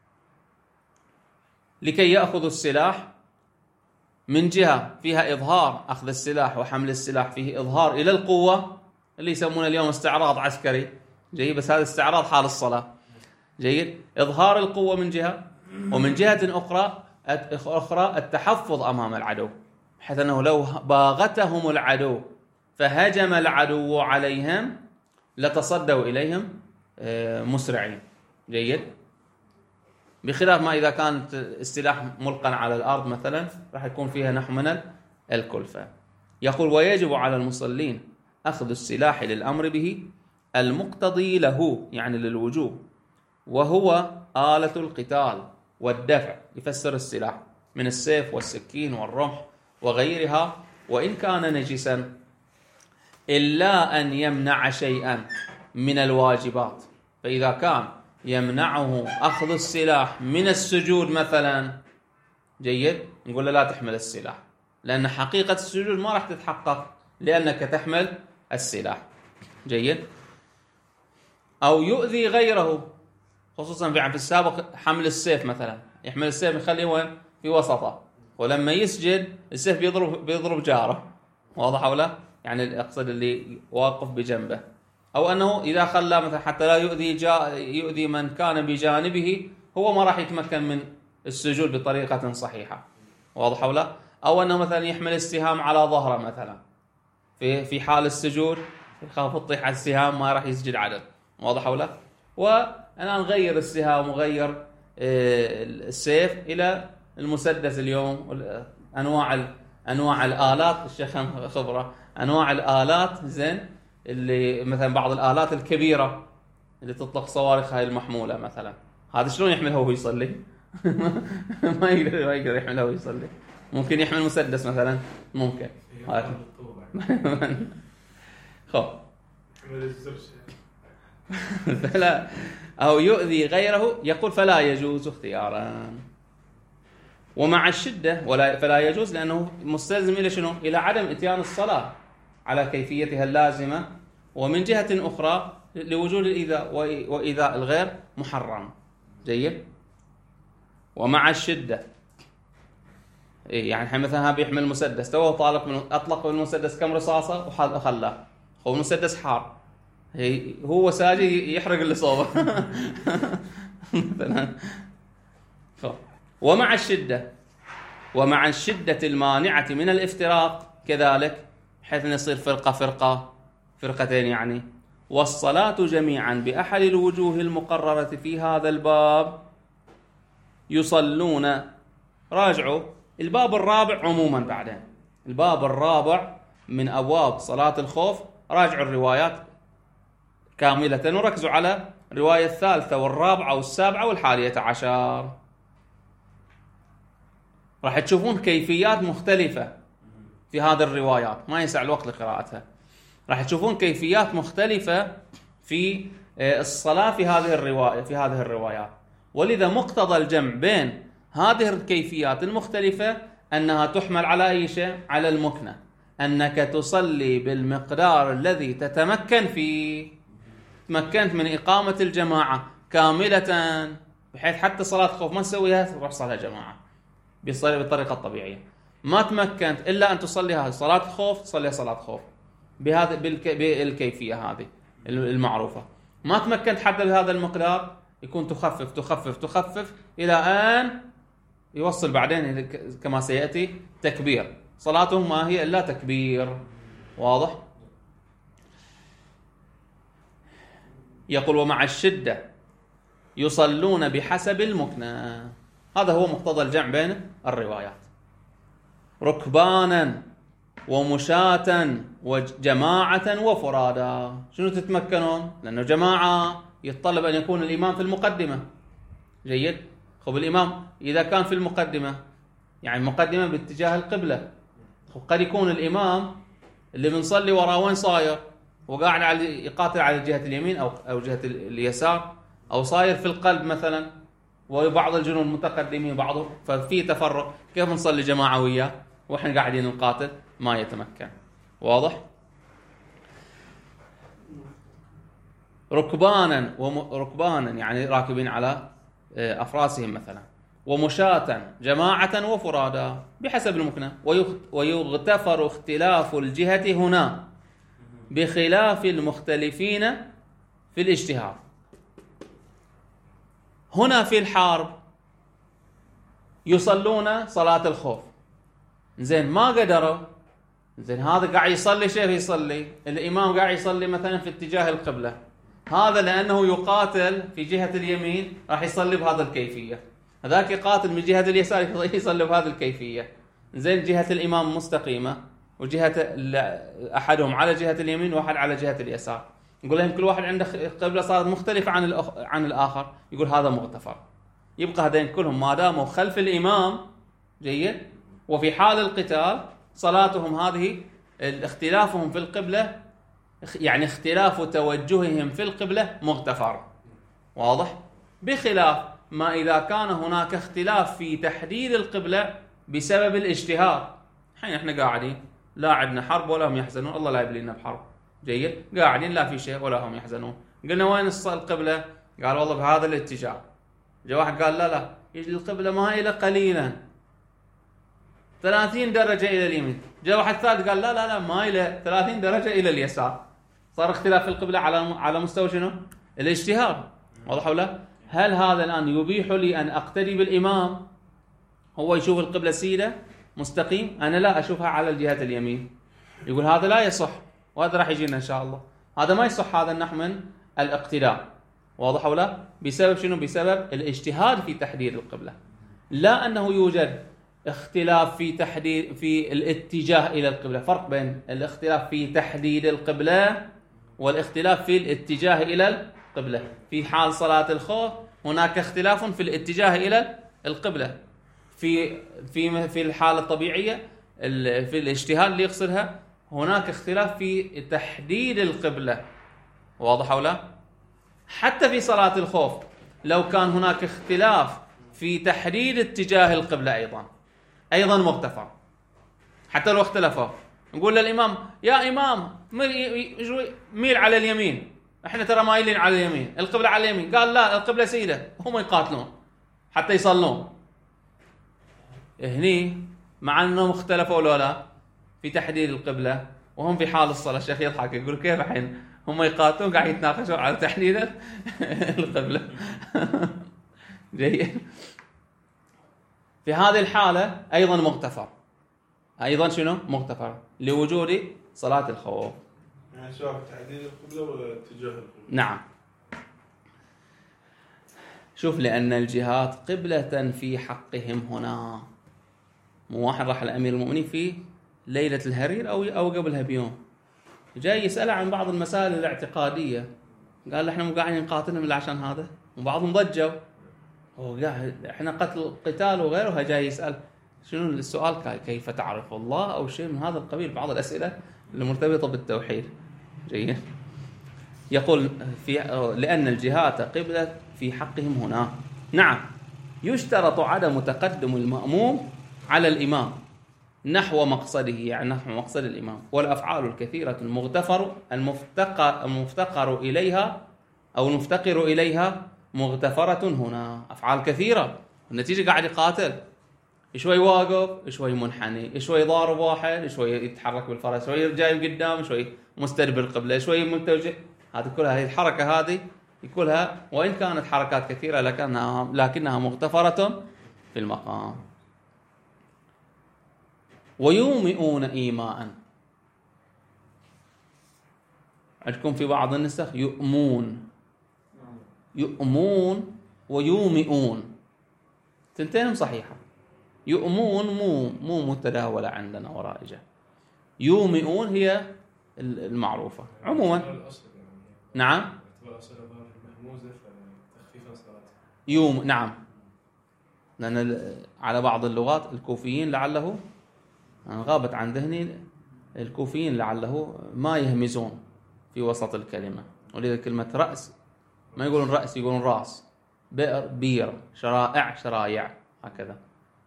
لكي يأخذوا السلاح من جهة فيها إظهار، أخذ السلاح وحمل السلاح فيه إظهار إلى القوة، اللي يسمونه اليوم استعراض عسكري. جيد، بس هذا استعراض حال الصلاة. جيد، إظهار القوة من جهة، ومن جهة أخرى التحفظ أمام العدو، بحيث أنه لو باغتهم العدو فهجم العدو عليهم لتصدوا إليهم مسرعين. جيد، بخلاف ما إذا كانت السلاح ملقا على الأرض مثلا، راح يكون فيها نوع من الكلفة. يقول: ويجب على المصلين أخذ السلاح للأمر به المقتضي له، يعني للوجوب، وهو آلة القتال والدفع. يفسر السلاح من السيف والسكين والرمح وغيرها، وإن كان نجسا، إلا أن يمنع شيئا من الواجبات. فإذا كان يمنعه أخذ السلاح من السجود مثلا، جيد، نقول له لا تحمل السلاح، لأن حقيقة السجود ما راح تتحقق لأنك تحمل السلاح. جيد. أو يؤذي غيره، خصوصا في السابق حمل السيف مثلا، يحمل السيف يخليه وين؟ في وسطه، ولما يسجد السيف بيضرب جاره، واضح أو لا؟ يعني أقصد اللي واقف بجنبه. أو أنه إذا خلى مثلا حتى لا يؤذي من كان بجانبه، هو ما راح يتمكن من السجود بطريقة صحيحة، واضح أو لا؟ أو أنه مثلا يحمل السهام على ظهره مثلا في حال السجود، يخاف تطيح على السهام ما راح يسجد عدل، واضح أو لا؟ وأنا نغير السهام وغير السيف إلى المسدس اليوم، أنواع انواع الالات، الشيخ خبره انواع الالات زين، اللي مثلا بعض الالات الكبيره اللي تطلق صواريخ هاي المحموله مثلا، هذا شلون يحملها وهو يصلي؟ ما يقدر يحملها وهو يصلي. ممكن يحمل مسدس مثلا، ممكن خب فلا أو يؤذي غيره، يقول فلا يجوز اختيارا. ومع الشدة فلا يجوز، لأنه مستلزم إلى شنو؟ إلى عدم إتيان الصلاة على كيفيتها اللازمة، ومن جهة أخرى لوجود الإيذاء، وإيذاء الغير محرم. جيد. ومع الشدة يعني الحين مثلا بيحمل مسدس، تو أطلق بالمسدس كم رصاصة وخلاه، هو مسدس حار، هو ساجد يحرق اللي صوبه مثلا. ومع الشدة المانعة من الافتراق كذلك، حيث يصير فرقتين يعني. والصلاة جميعا بأحد الوجوه المقررة في هذا الباب يصلون. راجعوا الباب الرابع عموما، بعدين الباب الرابع من أبواب صلاة الخوف، راجعوا الروايات كاملة وركزوا على الرواية 3 والرابعة والسابعة والحادية عشر. راح تشوفون كيفيات مختلفة في هذه الروايات، ما يسع الوقت لقراءتها. راح تشوفون كيفيات مختلفة في الصلاة في هذه الروايات. ولذا مقتضى الجمع بين هذه الكيفيات المختلفة أنها تحمل على أي شيء؟ على المكنة، أنك تصلي بالمقدار الذي تتمكن فيه. تمكنت من إقامة الجماعة كاملة، بحيث حتى صلاة خوف ما تسويها تروح صلاة جماعة بالطريقة الطبيعية. ما تمكنت إلا أن تصليها صلاة خوف، تصليها صلاة خوف بالكيفية هذه المعروفة. ما تمكنت حتى بهذا المقدار، يكون تخفف إلى أن يوصل بعدين كما سيأتي تكبير. صلاتهم ما هي إلا تكبير. واضح؟ يقول ومع الشدة يصلون بحسب المكنة. هذا هو مقتضى الجمع بين الروايات. ركبانا ومشاة وجماعة وفرادا. شنو تتمكنون؟ لأنه جماعة يتطلب أن يكون الإمام في المقدمة. جيد. خب الإمام إذا كان في المقدمة، يعني المقدمة باتجاه القبلة، قد يكون الإمام اللي بنصلي وراه وين صاير؟ وقاعد يقاتل على جهة اليمين أو جهة اليسار، أو صاير في القلب مثلا، وبعض الجنود متقدمين بعضهم، ففي تفرق. كيف نصلي جماعة وياه وإحنا قاعدين نقاتل؟ ما يتمكن. واضح؟ ركبانا يعني راكبين على أفراسهم مثلا. ومشاة جماعة وفرادا بحسب المكنة. ويغتفر اختلاف الجهة هنا بخلاف المختلفين في الاجتهاد. هنا في الحرب يصلون صلاة الخوف، زين ما قدروا، زين هذا قاعد يصلي شيء يصلي، الإمام قاعد يصلي مثلا في اتجاه القبلة، هذا لأنه يقاتل في جهة اليمين راح يصلي بهذا الكيفية، هذاك يقاتل من جهة اليسار يصلي بهذه الكيفية. زين جهة الإمام مستقيمة، وجهة أحدهم على جهة اليمين وأحد على جهة اليسار، يقول لهم كل واحد عنده قبلة صارت مختلفة عن الآخر، يقول هذا مغتفر. يبقى هذين كلهم ما داموا خلف الإمام جيد، وفي حال القتال صلاتهم هذه اختلافهم في القبلة، يعني اختلاف توجههم في القبلة مغتفر. واضح؟ بخلاف ما إذا كان هناك اختلاف في تحديد القبلة بسبب الاجتهاد. حين احنا قاعدين لا عندنا حرب ولا هم يحزنون، الله لا يبلينا بحرب، جيد، قاعدين لا في شيء ولا هم يحزنون، قلنا وين القبلة؟ قال والله بهذا الاتجاه. جاء واحد قال لا القبلة مائلة قليلا 30 درجة إلى اليمين. جاء واحد ثالث قال لا مائلة 30 درجة إلى اليسار. صار اختلاف في القبلة على مستوى شنو؟ الاجتهاد. واضح ولا؟ هل هذا الآن يبيح لي أن أقتدي بالإمام هو يشوف القبلة سيدة مستقيم، أنا لا أشوفها على الجهة اليمين؟ يقول هذا لا يصح، وهذا راح يجينا إن شاء الله. هذا ما يصح، هذا النحو من الاقتداء. واضح ولا؟ بسبب شنو؟ بسبب الاجتهاد في تحديد القبلة، لا أنه يوجد اختلاف في تحديد في الاتجاه إلى القبلة. فرق بين الاختلاف في تحديد القبلة والاختلاف في الاتجاه إلى القبلة. في حال صلاة الخوف هناك اختلاف في الاتجاه إلى القبلة. في الحالة الطبيعية في الاجتهاد اللي يقصدها هناك اختلاف في تحديد القبلة. واضح أو لا؟ حتى في صلاة الخوف لو كان هناك اختلاف في تحديد اتجاه القبلة أيضا مغتفر. حتى لو اختلفوا نقول للإمام يا إمام ميل على اليمين، احنا ترى مايلين على اليمين، القبلة على اليمين. قال لا القبلة سيدة، هم يقاتلون حتى يصلون. هني مع أنهم اختلفوا ولا لا في تحديد القبلة وهم في حال الصلاة. الشيخ يضحك يقول كيف الحين هم يقاتلون قاعد يتناقشون على تحديد القبلة. جيد. في هذه الحالة أيضا مغتفر. أيضا شنو مغتفر لوجود صلاة الخوف. يعني سواء تحديد القبلة ولا اتجاه القبلة. نعم. شوف لأن الجهات قبلة في حقهم هنا. مو واحد راح الأمير المؤمنين في ليلة الهرير أو قبلها بيوم جاي يسأل عن بعض المسائل الاعتقادية، قال احنا مو قاعدين نقاتلهم إلا عشان هذا، وبعضهم ضجوا هو قاعد احنا قتال وغيره، جاي يسأل شنو السؤال كيف تعرف الله أو شيء من هذا القبيل، بعض الأسئلة المرتبطة بالتوحيد. جيد. يقول لأن الجهات قبلة في حقهم هنا. نعم يشترط عدم تقدم المأموم على الإمام نحو مقصده، يعني نحو مقصد الإمام. والأفعال الكثيرة المفتقر إليها أو المفتقر إليها مغتفرة هنا. أفعال كثيرة، النتيجة قاعد يقاتل، شوي واقف شوي منحني، شوي ضارب واحد، شوي يتحرك بالفرس، شوي جاي قدام، شوي مستدبر القبلة، شوي متوجه. هذه كلها هذه الحركة هذه يقولها وإن كانت حركات كثيرة لكنها مغتفرة في المقام. ويومئون إيماء. عندكم في بعض النسخ يؤمون، يؤمون ويومئون تنتين صحيحة. يؤمون مو متداولة عندنا ورائجة. يومئون هي المعروفة عموما. نعم يوم. نعم لأن على بعض اللغات الكوفيين لعله غابت عن ذهني، الكوفيين لعله ما يهمزون في وسط الكلمة، ولذا كلمة رأس ما يقولون رأس يقولون راس، بئر بير، شرائع شرايع، هكذا.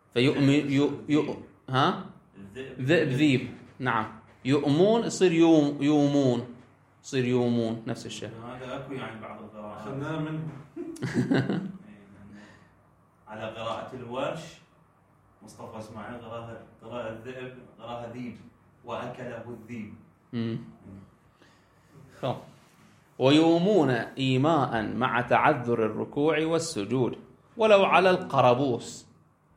ها ذئب ذيب. نعم يؤمون يصير يومون، يصير يومون نفس الشيء. هذا اكو يعني بعض القراءات أخذناه من على قراءة الورش. مصطفى اسماعيل قراءة الذئب، قراءة ذيب وأكله الذيب. ويومون إيماء مع تعذر الركوع والسجود ولو على القربوس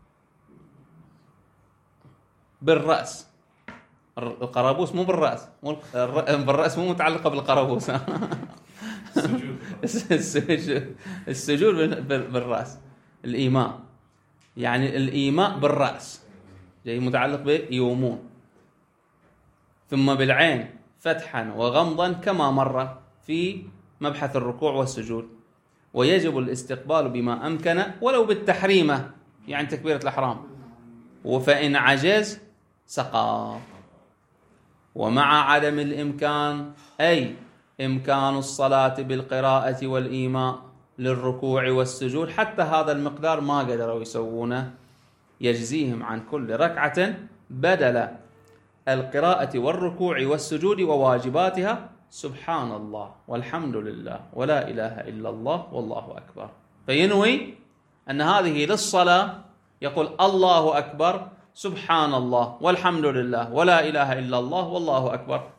بالرأس. القربوس مو بالرأس، بالرأس مو متعلقة بالقربوس. السجود بالرأس. الإيماء يعني الإيماء بالرأس جاي متعلق بيومون، ثم بالعين فتحا وغمضا كما مر في مبحث الركوع والسجود. ويجب الاستقبال بما أمكن ولو بالتحريمة، يعني تكبيرة الإحرام، وفإن عجز سقط. ومع عدم الإمكان أي إمكان الصلاة بالقراءة والإيماء للركوع والسجود، حتى هذا المقدار ما قدروا يسوونه، يجزيهم عن كل ركعة بدل القراءة والركوع والسجود وواجباتها سبحان الله والحمد لله ولا إله إلا الله والله أكبر. فينوي أن هذه للصلاة، يقول الله أكبر سبحان الله والحمد لله ولا إله إلا الله والله أكبر،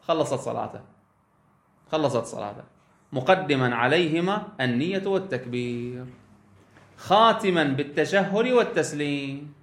خلصت صلاته مقدما عليهما النية والتكبير، خاتما بالتشهد والتسليم.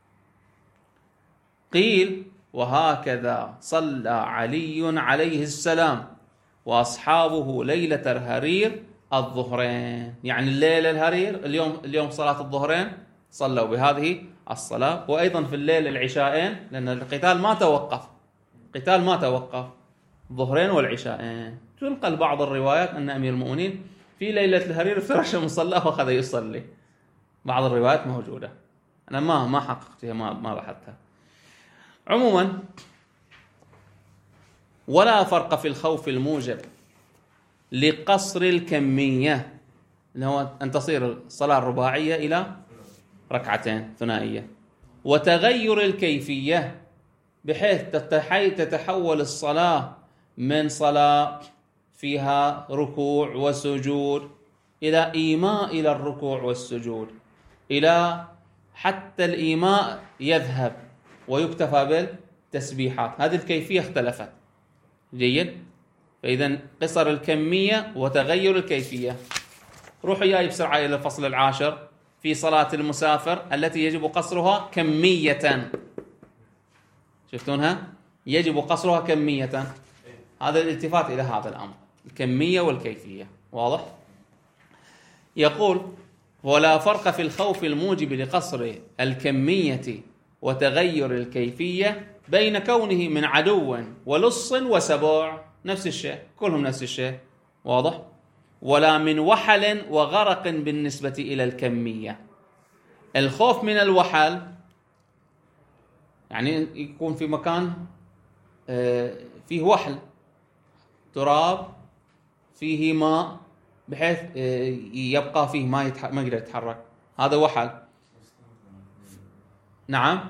قيل وهكذا صلى علي عليه السلام وأصحابه ليلة الهرير الظهرين، يعني الليلة الهرير اليوم صلاة الظهرين صلوا بهذه الصلاة. وأيضا في الليل العشاءين، لأن القتال ما توقف، ظهرين والعشاءين. تنقل بعض الروايات أن أمير المؤمنين في ليلة الهرير افترش مصلاه وأخذ يصلي. بعض الروايات موجودة، أنا ما حققتها، ما بحثتها. عموما ولا فرق في الخوف الموجب لقصر الكمية، اللي هو أن تصير الصلاة الرباعية إلى ركعتين ثنائية، وتغير الكيفية بحيث تتحول الصلاة من صلاة فيها ركوع وسجود إلى إيماء إلى الركوع والسجود، إلى حتى الإيماء يذهب ويكتفى بالتسبيحات. هذه الكيفية اختلفت. جيد. فإذا قصر الكمية وتغير الكيفية. روحوا جاي بسرعة إلى الفصل العاشر في صلاة المسافر التي يجب قصرها كمية. شفتونها؟ يجب قصرها كمية. هذا الالتفات إلى هذا الأمر، الكمية والكيفية. واضح؟ يقول: ولا فرق في الخوف الموجب لقصر الكمية وتغير الكيفية بين كونه من عدو ولص وسبوع، نفس الشيء، كلهم نفس الشيء. واضح؟ ولا من وحل وغرق بالنسبة إلى الكمية. الخوف من الوحل يعني يكون في مكان فيه وحل، تراب فيه ماء بحيث يبقى فيه ما يقدر يتحرك، هذا وحل. نعم.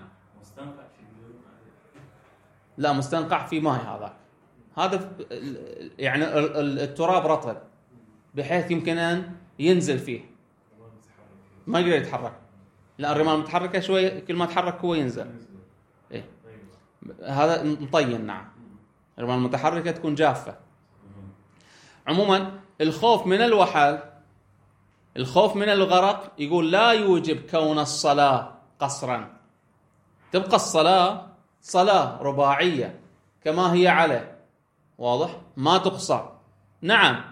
لا، مستنقع في ماء. هذا يعني التراب رطب بحيث يمكن أن ينزل فيه، ما يقدر يتحرك. لا، الرمال متحركة شوي، كل ما تحرك هو ينزل. إيه؟ هذا مطين. نعم، الرمال المتحركة تكون جافة. عموما الخوف من الوحل، الخوف من الغرق، يقول لا يوجب كون الصلاة قصرا، تبقى الصلاة صلاة رباعية كما هي عليه. واضح؟ ما تقصر. نعم،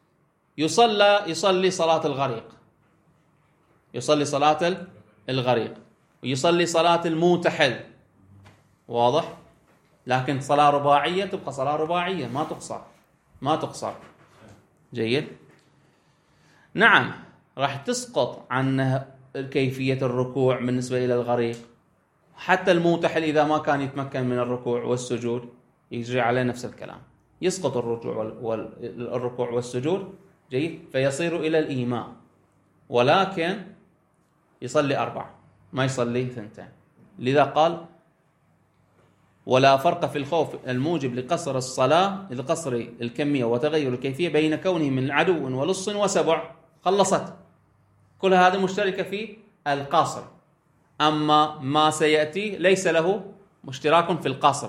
يصلي صلاة الغريق، يصلي صلاة الغريق، ويصلي صلاة الموتحل. واضح؟ لكن صلاة رباعية تبقى صلاة رباعية، ما تقصر. جيد. نعم، راح تسقط عن كيفية الركوع بالنسبة إلى الغريق. حتى الموتحل إذا ما كان يتمكن من الركوع والسجود يجري عليه نفس الكلام، يسقط الركوع والسجود. جيد. فيصير إلى الإيماء، ولكن يصلي 4، ما يصلي 2. لذا قال: ولا فرق في الخوف الموجب لقصر الصلاة، لقصر الكمية وتغير الكيفية بين كونه من عدو ولص وسبع. خلصت. كل هذا مشتركة في القصر. أما ما سيأتي ليس له مشتراك في القصر.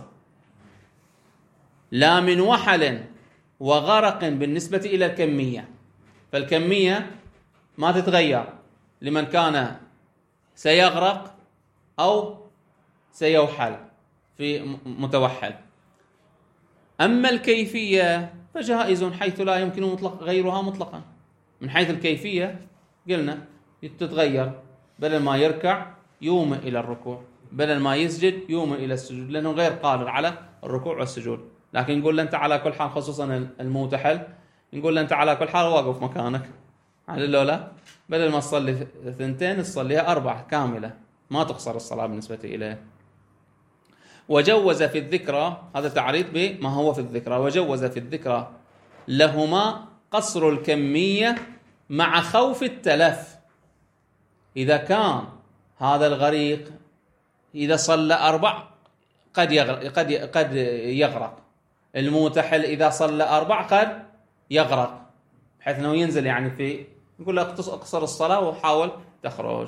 لا من وحل وغرق بالنسبة إلى الكمية، فالكمية ما تتغير لمن كان سيغرق أو سيوحل في متوحل. أما الكيفية فجائز حيث لا يمكن مطلق غيرها مطلقا. من حيث الكيفية قلنا تتغير، بدل ما يركع يومئ إلى الركوع، بدل ما يسجد يومئ إلى السجود، لأنه غير قادر على الركوع والسجود. لكن نقول له أنت على كل حال، خصوصا الموتحل، نقول له أنت على كل حال واقف مكانك، على اللولا بدل ما تصلي 2 تصليها 4 كاملة، ما تقصر الصلاة بالنسبة إليه. وجوز في الذكرى، هذا تعريض بما هو في الذكرى، وجوز في الذكرى لهما قصر الكمية مع خوف التلف. إذا كان هذا الغريق إذا صلى 4 قد يغرق، الموتحل إذا صلى 4 قد يغرق، بحيث أنه ينزل يعني في، نقول له اقصر الصلاة وحاول تخرج.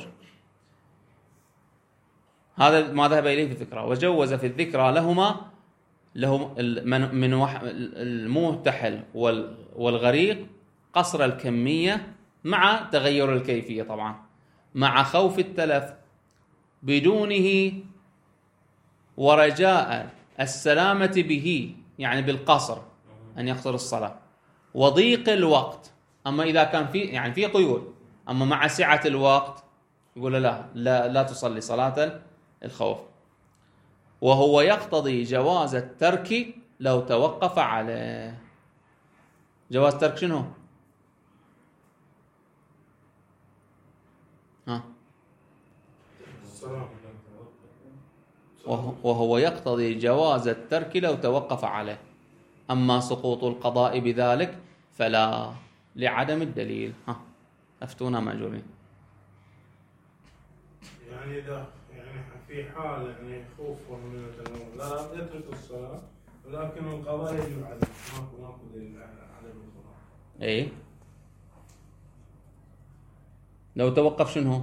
هذا ما ذهب إليه في الذكرى. وجوز في الذكرى لهم من الموتحل والغريق قصر الكمية مع تغير الكيفية، طبعا مع خوف التلف بدونه ورجاء السلامة به، يعني بالقصر أن يقصر الصلاة، وضيق الوقت. أما إذا كان في يعني في قيود، أما مع سعة الوقت يقول لا تصلي صلاة الخوف، وهو يقتضي جواز الترك لو توقف عليه. جواز ترك شنو؟ وهو يقتضي جواز الترك لو توقف عليه، أما سقوط القضاء بذلك فلا لعدم الدليل. أفتونا مأجورين. يعني إذا في حال خوف من التنوم لا يترك الصلاة، ولكن القضاء يجب عليه، ماكو دليل على عدم القضاء. إيه لو توقف شنو؟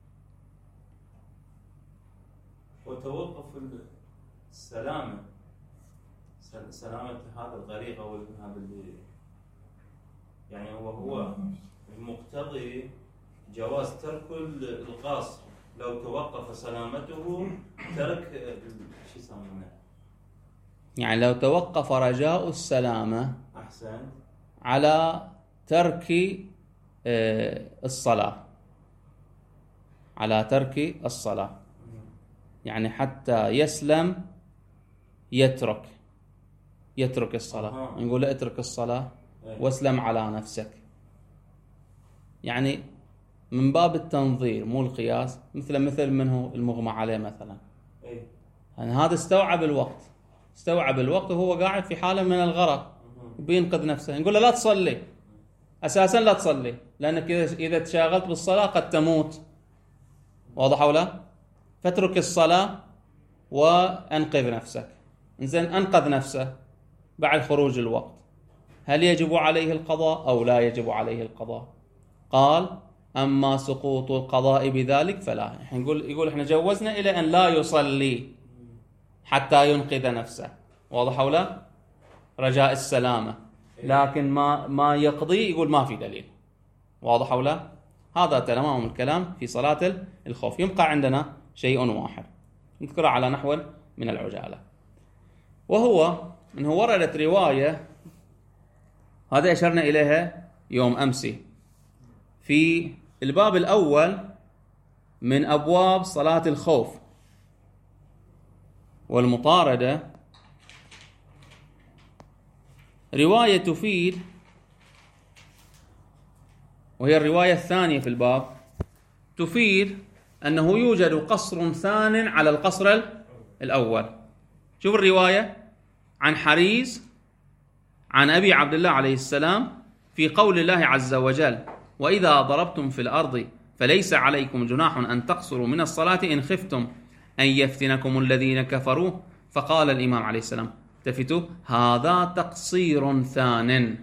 وتوقف السلامة، سلامة هذا الغريق أو هذا اللي يعني هو المقتضي جواز ترك القاصر، لو توقف سلامته ترك شو يسمونه، يعني لو توقف رجاء السلامة أحسن على ترك الصلاة، على ترك الصلاة، يعني حتى يسلم يترك الصلاة. نقول اترك الصلاة واسلم على نفسك، يعني من باب التنظير مو القياس، مثل منه المغمى عليه مثلا. يعني هذا استوعب الوقت وهو قاعد في حالة من الغرق بينقذ نفسه، نقول له لا تصلي، أساسا لا تصلي، لأنك إذا تشاغلت بالصلاة قد تموت. واضح ولا؟ فاترك الصلاة وأنقذ نفسك. إنزين أنقذ نفسه بعد خروج الوقت، هل يجب عليه القضاء أو لا يجب عليه القضاء؟ قال أما سقوط القضاء بذلك فلا. يقول إحنا جوزنا إلى أن لا يصلي حتى ينقذ نفسه. واضح ولا؟ رجاء السلامة، لكن ما يقضي يقول ما في دليل. واضح ولا؟ هذا تمام الكلام في صلاة الخوف. يبقى عندنا شيء واحد نذكره على نحو من العجالة، وهو أنه وردت رواية، هذا أشرنا إليها يوم أمسي في الباب الأول من أبواب صلاة الخوف والمطاردة، رواية تفيد، وهي الرواية الثانية في الباب، تفيد أنه يوجد قصر ثان على القصر الأول. شوف الرواية عن حريز عن أبي عبد الله عليه السلام في قول الله عز وجل: وإذا ضربتم في الأرض فليس عليكم جناح أن تقصروا من الصلاة إن خفتم أن يفتنكم الذين كفروا. فقال الإمام عليه السلام: التفتوا، هذا تقصير ثان،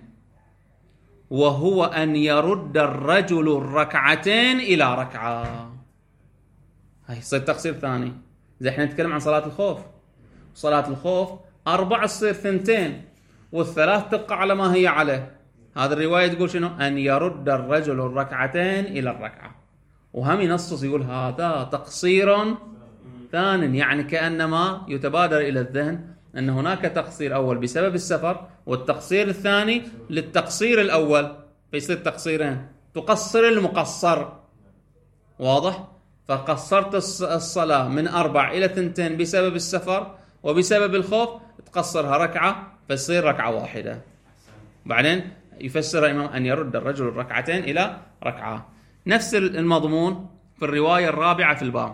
وهو أن يرد الرجل الركعتين إلى ركعة. هاي يصير تقصير ثاني. إذا احنا نتكلم عن صلاة الخوف، صلاة الخوف 4 تصير 2، والثلاث تبقى على ما هي عليه. هذه الرواية تقول شنو؟ أن يرد الرجل الركعتين إلى الركعة، وهم ينصص يقول هذا تقصير ثان، يعني كأنما يتبادر إلى الذهن أن هناك تقصير أول بسبب السفر، والتقصير الثاني للتقصير الأول، فيصير تقصيرين، تقصر المقصر. واضح؟ فقصرت الصلاة من 4 إلى 2 بسبب السفر، وبسبب الخوف تقصرها ركعة فتصير ركعة واحدة. بعدين يفسر الإمام أن يرد الرجل الركعتين إلى ركعة. نفس المضمون في الرواية الرابعة في الباب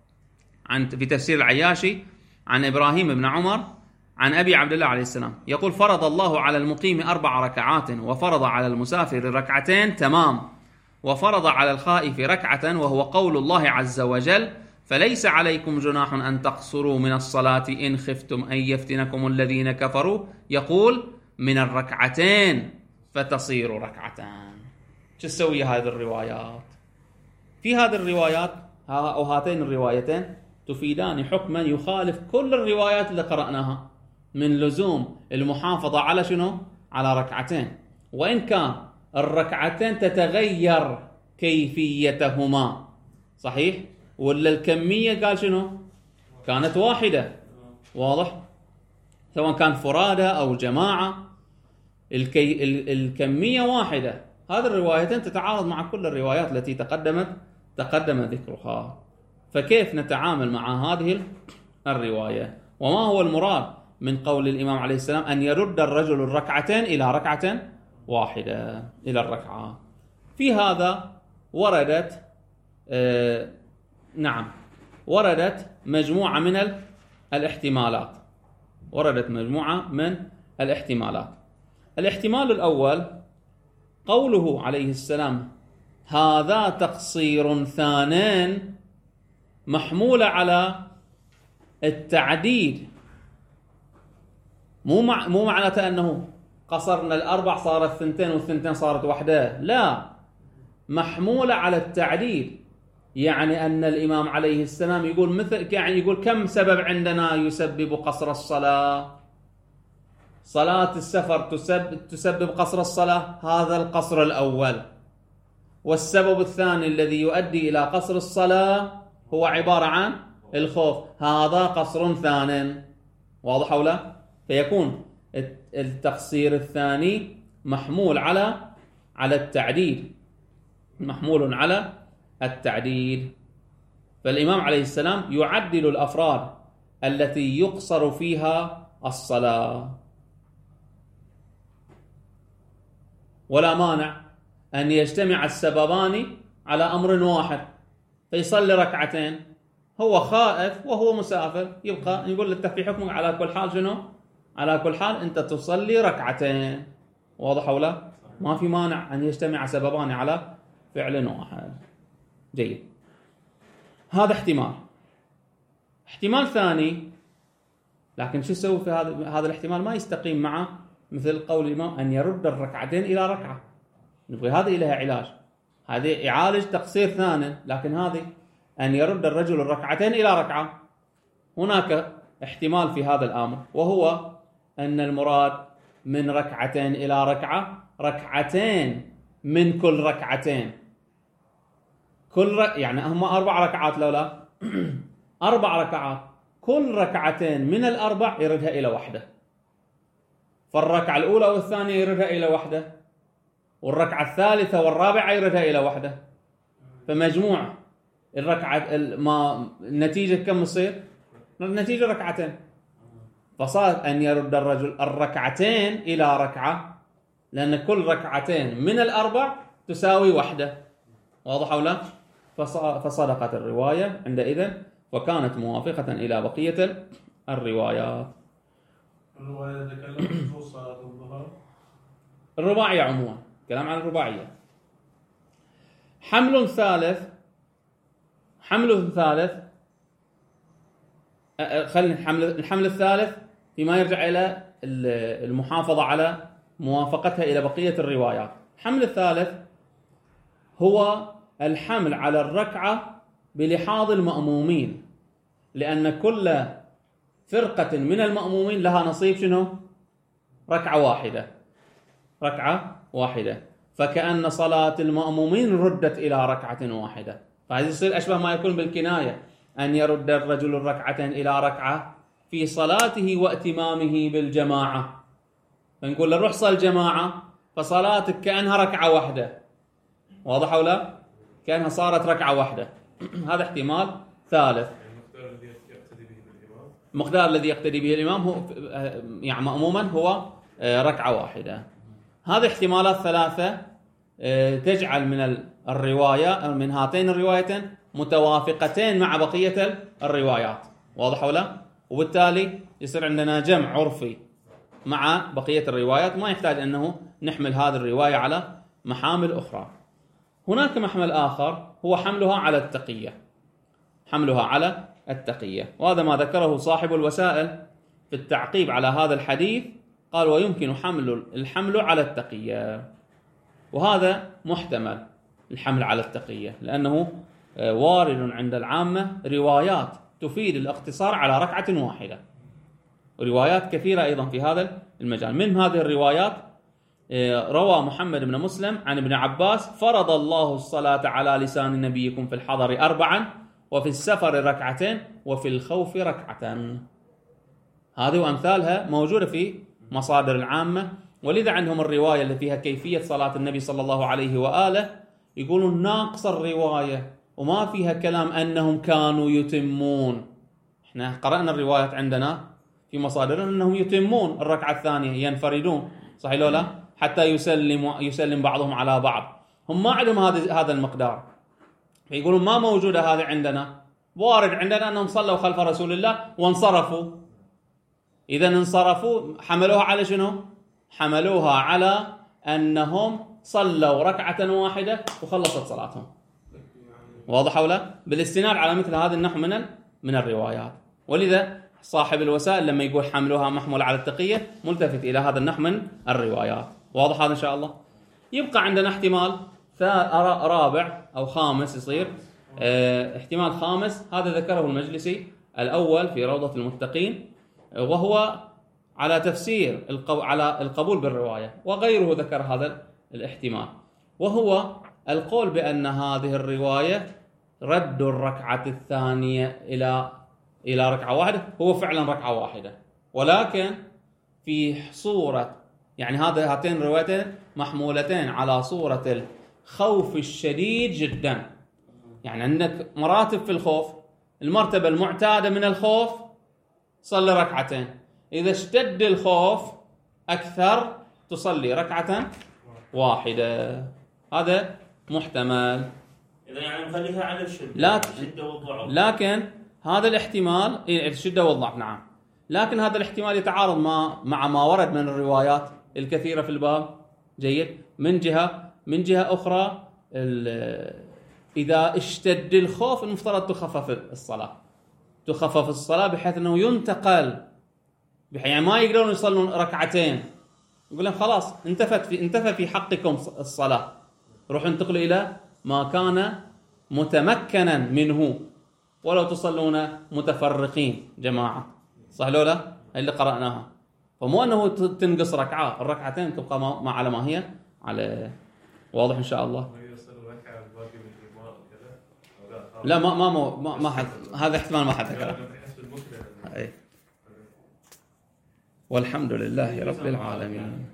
في تفسير العياشي عن إبراهيم بن عمر عن أبي عبد الله عليه السلام يقول: فرض الله على المقيم 4 ركعات، وفرض على المسافر 2 تمام، وفرض على الخائف 1، وهو قول الله عز وجل: فليس عليكم جناح أن تقصروا من الصلاة إن خفتم أن يفتنكم الذين كفروا. يقول: من 2 فتصير 2. شو تسوي هذه الروايات؟ في هذه الروايات أو هاتين الروايتين تفيدان حكما يخالف كل الروايات اللي قرأناها من لزوم المحافظة على شنو؟ على 2، وإن كان 2 تتغير كيفيتهما، صحيح؟ ولا الكمية قال شنو؟ كانت واحدة. واضح؟ سواء كان فرادة أو جماعة، الكمية واحدة. هذه الروايتين تتعارض مع كل الروايات التي تقدمت تقدم ذكرها. فكيف نتعامل مع هذه الرواية؟ وما هو المراد من قول الإمام عليه السلام أن يرد الرجل الركعتين إلى ركعة واحدة، إلى الركعة؟ في هذا وردت وردت مجموعة من الاحتمالات. وردت مجموعة من الاحتمالات. الاحتمال الأول قوله عليه السلام هذا تقصير ثانٍ، محمولة على التعديد، مو معناته أنه قصرنا الأربع صارت 2 والثنتين صارت 1، لا، محمولة على التعديد. يعني أن الإمام عليه السلام يقول يعني يقول كم سبب عندنا يسبب قصر الصلاة؟ صلاة السفر تسبب قصر الصلاة، هذا القصر الأول. والسبب الثاني الذي يؤدي إلى قصر الصلاة هو عبارة عن الخوف، هذا قصر ثان. واضح أو لا؟ فيكون التقصير الثاني محمول على التعديد، محمول على التعديد. فالإمام عليه السلام يعدل الأفراد التي يقصر فيها الصلاة. ولا مانع أن يجتمع السببان على أمر واحد، فيصلي ركعتين، هو خائف وهو مسافر، يبقى يقول له في حكمك على كل حال شنو؟ على كل حال أنت تصلي ركعتين. واضح أو لا؟ ما في مانع أن يجتمع سببان على فعل واحد. جيد، هذا احتمال. احتمال ثاني، لكن شو يسوي في هذا الاحتمال؟ ما يستقيم مع مثل قول الإمام أن يرد الركعتين إلى ركعة. نبغي هذه لها علاج، هذه يعالج تقصير ثاني، لكن هذه أن يرد الرجل الركعتين إلى ركعة. هناك احتمال في هذا الأمر، وهو أن المراد من ركعتين إلى ركعة ركعتين من كل ركعتين. يعني هم 4 ركعات لولا 4 ركعات، كل ركعتين من الأربع يردها إلى واحدة. فالركعة الأولى والثانية يردها إلى واحدة، والركعة الثالثة والرابعة يردها إلى واحدة. فمجموع الركعة النتيجة كم تصير؟ النتيجة ركعتين. فصارت أن يرد الرجل الركعتين إلى ركعة، لأن كل ركعتين من الأربع تساوي واحدة. واضح أو لا؟ فصدقت الرواية عندئذ، وكانت موافقة إلى بقية الروايات. الرواية تكلمت في صلاة الظهر، الرباعية عموما، كلام عن الرباعية. حمل ثالث، خلينا الحمل الثالث فيما يرجع إلى المحافظة على موافقتها إلى بقية الروايات. الحمل الثالث هو الحمل على الركعة بلحاظ المأمومين، لأن كل فرقة من المأمومين لها نصيب شنو؟ ركعة واحدة. فكأن صلاة المأمومين ردت إلى ركعة واحدة. فهذا يصير أشبه ما يكون بالكناية، أن يرد الرجل الركعتين إلى ركعة في صلاته واتمامه بالجماعة. فنقول له روح صل جماعة، فصلاتك كأنها ركعة واحدة. واضح أو لا؟ كأنها صارت ركعة واحدة. هذا احتمال ثالث. المقدار الذي يقتدي به الإمام هو يعني مأموما هو ركعة واحدة. هذه احتمالات ثلاثة تجعل من الرواية من هاتين الروايتين متوافقتين مع بقية الروايات. واضح ولا؟ وبالتالي يصير عندنا جمع عرفي مع بقية الروايات، ما يحتاج أنه نحمل هذه الرواية على محامل أخرى. هناك محمل آخر هو حملها على التقية، وهذا ما ذكره صاحب الوسائل في التعقيب على هذا الحديث. قال ويمكن الحمل على التقية، وهذا محتمل الحمل على التقية، لأنه وارد عند العامة روايات تفيد الاقتصار على ركعة واحدة، وروايات كثيرة أيضا في هذا المجال. من هذه الروايات روى محمد بن مسلم عن ابن عباس: فرض الله الصلاة على لسان نبيكم في الحضر 4، وفي السفر 2، وفي الخوف 1. هذه وأمثالها موجودة في مصادر العامة، ولذا عندهم الرواية اللي فيها كيفية صلاة النبي صلى الله عليه وآله يقولون ناقص الرواية وما فيها كلام أنهم كانوا يتمون. احنا قرأنا الروايات عندنا في مصادرنا أنهم يتمون الركعة الثانية، ينفردون، صحيح لو لا؟ حتى يسلم بعضهم على بعض. هم ما عندهم هذا المقدار، فيقولون ما موجودة هذه عندنا. وارد عندنا أنهم صلوا خلف رسول الله وانصرفوا. إذا انصرفوا حملوها على شنو؟ حملوها على أنهم صلوا ركعة واحدة وخلصت صلاتهم. واضح أو لا؟ بالاستناد على مثل هذا النحو من الروايات. ولذا صاحب الوسائل لما يقول حملوها محمول على التقية ملتفت إلى هذا النحو من الروايات. واضح هذا إن شاء الله؟ يبقى عندنا احتمال رابع أو خامس يصير. احتمال خامس هذا ذكره المجلسي الأول في روضة المتقين، وهو على تفسير على القبول بالرواية، وغيره ذكر هذا الاحتمال، وهو القول بأن هذه الرواية رد الركعة الثانية إلى ركعة واحدة. هو فعلا ركعة واحدة، ولكن في صورة، يعني هاتين الروايتين محمولتين على صورة الخوف الشديد جدا. يعني عندك مراتب في الخوف. المرتبة المعتادة من الخوف صلي ركعتين، إذا اشتد الخوف أكثر تصلي ركعة واحدة. هذا محتمل. إذا يعني نخليها على الشدة والضعف. لكن هذا الاحتمال الشدة والضعف نعم، لكن هذا الاحتمال يتعارض مع ما ورد من الروايات الكثيرة في الباب. جيد. من جهة أخرى إذا اشتد الخوف المفترض تخفف الصلاة بحيث أنه ينتقل، يعني ما يقدرون يصلون ركعتين، يقول لهم خلاص انتفى في حقكم الصلاة، روحوا انتقلوا إلى ما كان متمكنا منه، ولو تصلون متفرقين جماعة. صح لو لا؟ هي اللي قرأناها. فمو أنه تنقص ركعة، الركعتين تبقى ما على ما هي على. واضح إن شاء الله؟ لا ما حد، هذا احتمال ما حد ذكره. والحمد لله رب العالمين.